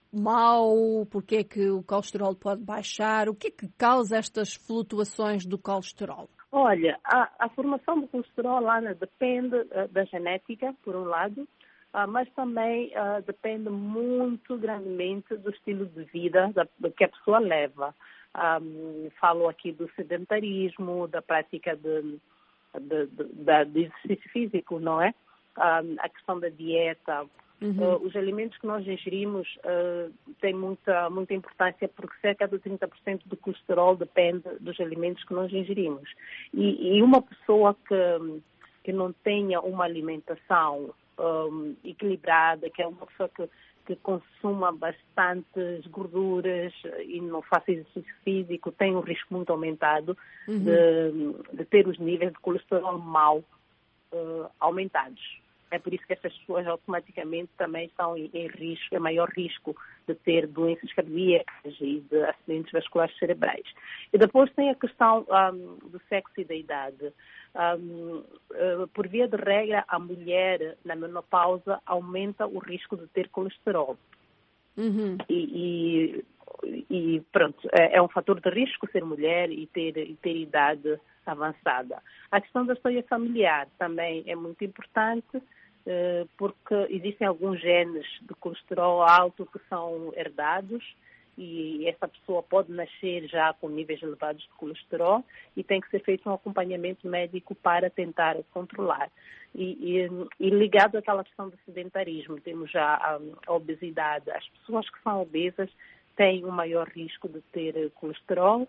mau? Porquê que o colesterol pode baixar? O que é que causa estas flutuações do colesterol? Olha, a, a formação do colesterol, Ana, depende uh, da genética, por um lado, uh, mas também uh, depende muito grandemente do estilo de vida da, que a pessoa leva. Um, falo aqui do sedentarismo, da prática de, de, de, de, de exercício físico, não é? Um, a questão da dieta, uhum. uh, os alimentos que nós ingerimos uh, têm muita, muita importância, porque cerca de trinta por cento do colesterol depende dos alimentos que nós ingerimos. E, e uma pessoa que, que não tenha uma alimentação um, equilibrada, que é uma pessoa que, que consuma bastantes gorduras e não faça exercício físico, tem um risco muito aumentado uhum. de, de ter os níveis de colesterol mau uh, aumentados. É por isso que estas pessoas automaticamente também estão em, em risco, em maior risco de ter doenças cardíacas e de acidentes vasculares cerebrais. E depois tem a questão um, do sexo e da idade. Um, uh, por via de regra, a mulher na menopausa aumenta o risco de ter colesterol. Uhum. E, e, e pronto, é, é um fator de risco ser mulher e ter, e ter idade avançada. A questão da história familiar também é muito importante, porque existem alguns genes de colesterol alto que são herdados e essa pessoa pode nascer já com níveis elevados de colesterol e tem que ser feito um acompanhamento médico para tentar controlar. E, e, e ligado àquela questão do sedentarismo, temos já a, a obesidade. As pessoas que são obesas têm um maior risco de ter colesterol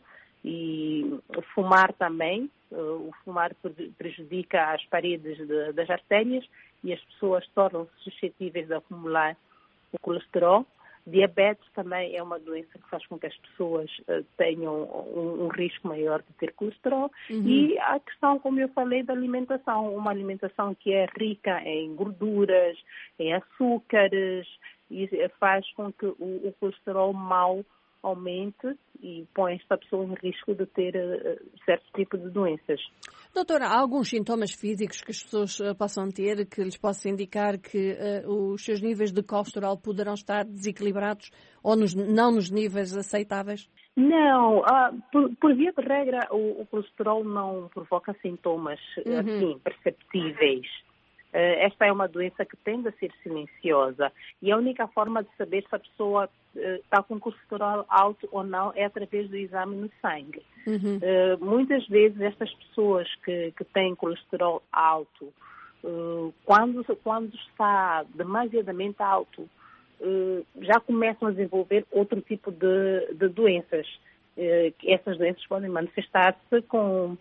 e fumar também. O fumar prejudica as paredes de, das artérias e as pessoas tornam-se suscetíveis de acumular o colesterol. Diabetes também é uma doença que faz com que as pessoas uh, tenham um, um risco maior de ter colesterol. Uhum. E a questão, como eu falei, da alimentação. Uma alimentação que é rica em gorduras, em açúcares, e faz com que o, o colesterol mau aumente e põe esta pessoa em risco de ter uh, certo tipo de doenças. Doutora, há alguns sintomas físicos que as pessoas uh, possam ter que lhes possa indicar que uh, os seus níveis de colesterol poderão estar desequilibrados ou nos, não nos níveis aceitáveis? Não, uh, por, por via de regra o, o colesterol não provoca sintomas uhum. assim, perceptíveis. Uh, esta é uma doença que tende a ser silenciosa e a única forma de saber se a pessoa uh, está com colesterol alto ou não é através do exame no sangue. Uhum. Uh, muitas vezes estas pessoas que, que têm colesterol alto, uh, quando, quando está demasiadamente alto, uh, já começam a desenvolver outro tipo de, de doenças. Uh, essas doenças podem manifestar-se com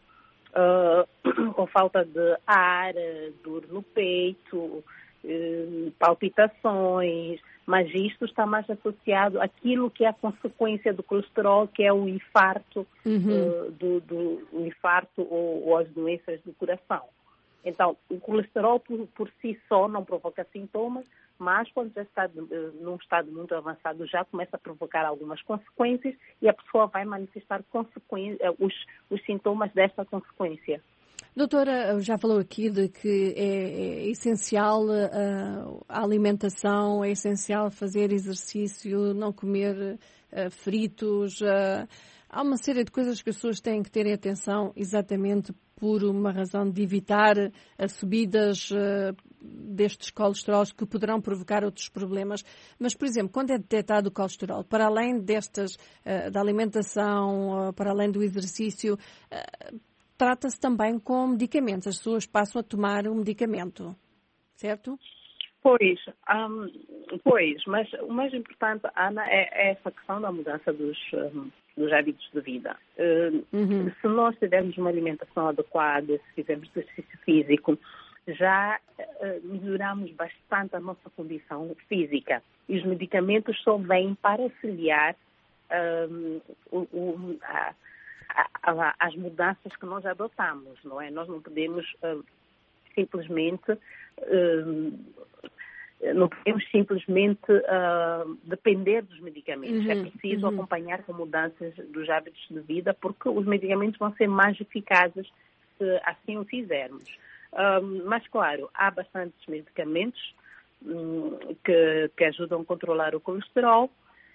Uh, com falta de ar, dor no peito, uh, palpitações, mas isto está mais associado àquilo que é a consequência do colesterol, que é o infarto, uhum. uh, do, do o infarto ou, ou as doenças do coração. Então, o colesterol por, por si só não provoca sintomas, mas quando já está num estado muito avançado já começa a provocar algumas consequências e a pessoa vai manifestar os, os sintomas desta consequência. Doutora, já falou aqui de que é, é essencial uh, a alimentação, é essencial fazer exercício, não comer uh, fritos. Uh, há uma série de coisas que as pessoas têm que ter atenção exatamente por uma razão de evitar as subidas uh, destes colesterols que poderão provocar outros problemas. Mas, por exemplo, quando é detectado o colesterol, para além destas, uh, da alimentação, uh, para além do exercício, uh, trata-se também com medicamentos. As pessoas passam a tomar um medicamento, certo? Pois, um, pois, mas o mais importante, Ana, é, é essa questão da mudança dos, um, dos hábitos de vida. Uh, uhum. Se nós tivermos uma alimentação adequada, se fizermos exercício físico, já uh, melhoramos bastante a nossa condição física. E os medicamentos só vêm para auxiliar um, o, o, a, a, a, as mudanças que nós adotamos, não é? Nós não podemos uh, simplesmente... Uh, não podemos simplesmente uh, depender dos medicamentos. Uhum, é preciso uhum. acompanhar com mudanças dos hábitos de vida, porque os medicamentos vão ser mais eficazes se assim o fizermos. Um, mas, claro, há bastantes medicamentos um, que, que ajudam a controlar o colesterol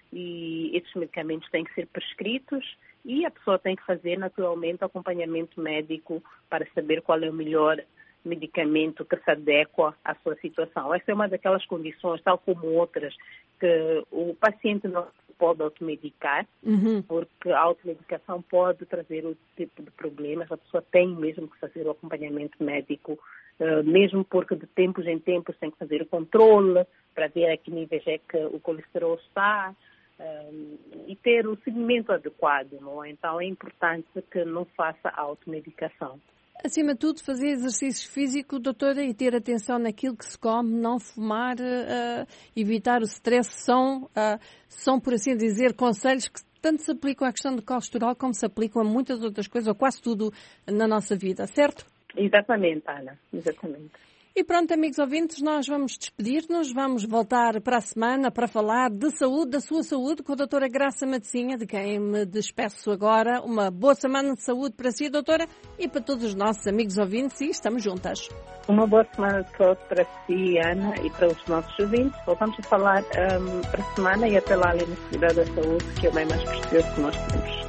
e esses medicamentos têm que ser prescritos e a pessoa tem que fazer, naturalmente, acompanhamento médico para saber qual é o melhor medicamento que se adequa à sua situação. Essa é uma daquelas condições, tal como outras, que o paciente não pode automedicar, uhum. porque a automedicação pode trazer outro tipo de problemas. A pessoa tem mesmo que fazer o acompanhamento médico, uh, mesmo porque de tempos em tempos tem que fazer o controle para ver a que níveis é que o colesterol está uh, e ter o seguimento adequado, não é? Então é importante que não faça a automedicação. Acima de tudo, fazer exercício físico, doutora, e ter atenção naquilo que se come, não fumar, uh, evitar o stress, são, uh, são, por assim dizer, conselhos que tanto se aplicam à questão do colesterol como se aplicam a muitas outras coisas, ou quase tudo na nossa vida, certo? Exatamente, Ana, exatamente. E pronto, amigos ouvintes, nós vamos despedir-nos, vamos voltar para a semana para falar de saúde, da sua saúde, com a doutora Graça Matezinha, de quem me despeço agora. Uma boa semana de saúde para si, doutora, e para todos os nossos amigos ouvintes, e estamos juntas. Uma boa semana de saúde para si, Ana, e para os nossos ouvintes. Voltamos a falar um, para a semana e até lá ali na Cidade da Saúde, que é o bem mais precioso que nós temos.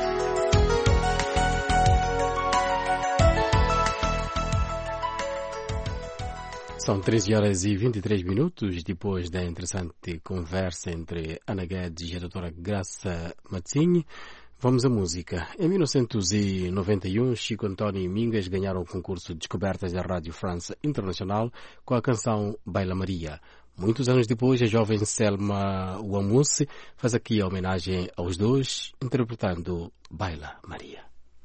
São treze horas e vinte e três minutos depois da interessante conversa entre Ana Guedes e a doutora Graça Matezinha. Vamos à música. Em mil novecentos e noventa e um, Chico António e Mingas ganharam o concurso de descobertas da Rádio France Internacional com a canção Baila Maria. Muitos anos depois, a jovem Selma Wamusse faz aqui a homenagem aos dois, interpretando Baila Maria.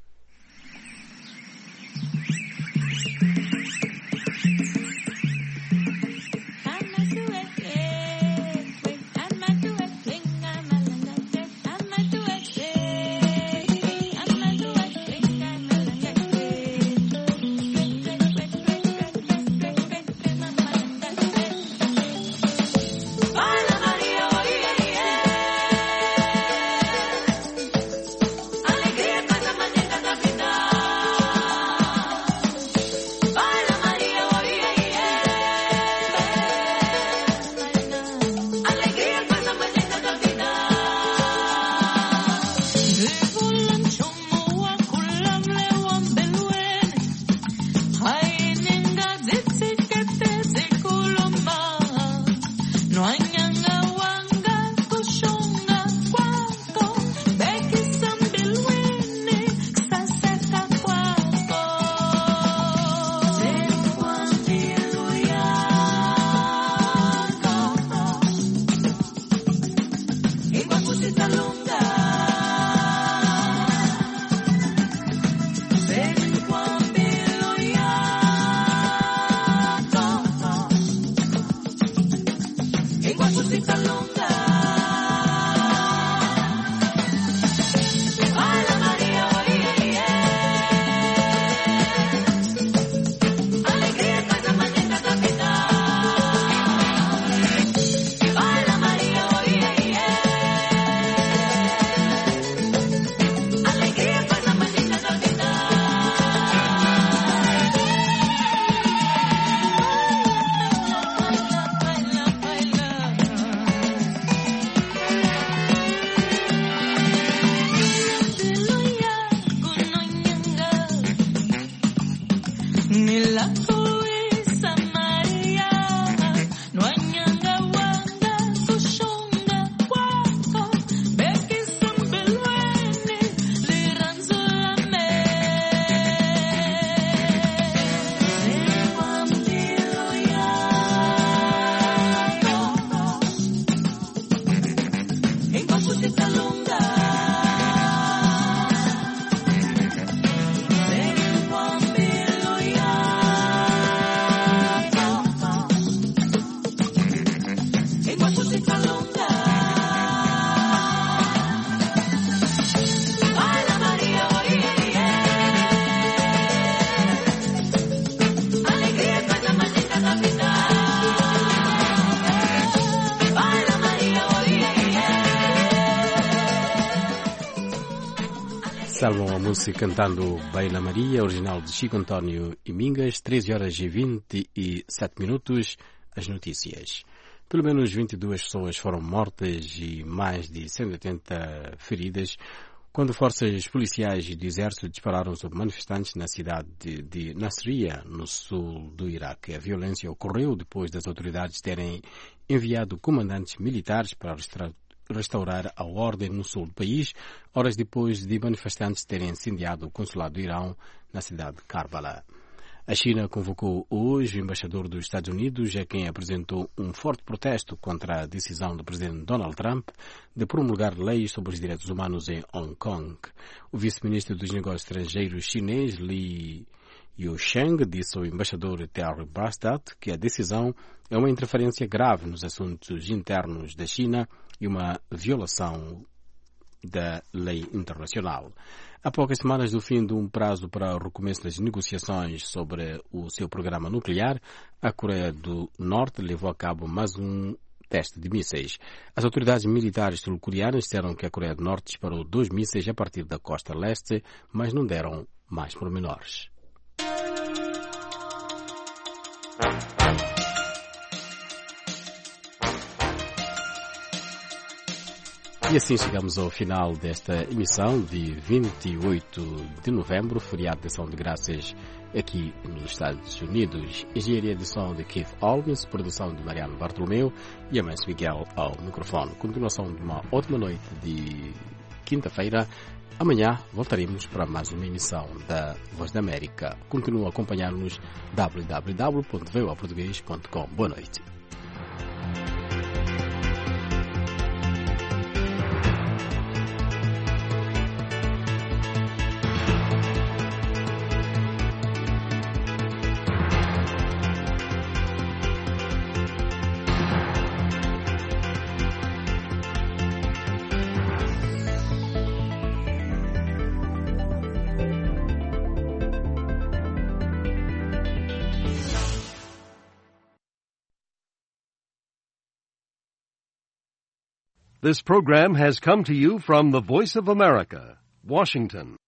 Selma Wamusse cantando Baila Maria, original de Chico António e Mingas, treze horas e vinte e sete minutos, as notícias. Pelo menos vinte e duas pessoas foram mortas e mais de cento e oitenta feridas quando forças policiais e do exército dispararam sobre manifestantes na cidade de, de Nasiriyah, no sul do Iraque. A violência ocorreu depois das autoridades terem enviado comandantes militares para restaurar a ordem no sul do país, horas depois de manifestantes terem incendiado o consulado do Irão na cidade de Karbala. A China convocou hoje o embaixador dos Estados Unidos, a quem apresentou um forte protesto contra a decisão do presidente Donald Trump de promulgar leis sobre os direitos humanos em Hong Kong. O vice-ministro dos Negócios Estrangeiros chinês, Li Yusheng, disse ao embaixador Terry Branstad que a decisão é uma interferência grave nos assuntos internos da China e uma violação da lei internacional. Há poucas semanas do fim de um prazo para o recomeço das negociações sobre o seu programa nuclear, a Coreia do Norte levou a cabo mais um teste de mísseis. As autoridades militares sul-coreanas disseram que a Coreia do Norte disparou dois mísseis a partir da costa leste, mas não deram mais pormenores. E assim chegamos ao final desta emissão de vinte e oito de novembro, feriado de ação de graças aqui nos Estados Unidos. Engenharia de som de Keith Olmes, produção de Mariano Bartolomeu e Amancio Miguel ao microfone. Continuação de uma ótima noite de quinta-feira. Amanhã voltaremos para mais uma emissão da Voz da América. Continua a acompanhar-nos w w w ponto voa português ponto com. Boa noite. This program has come to you from the Voice of America, Washington.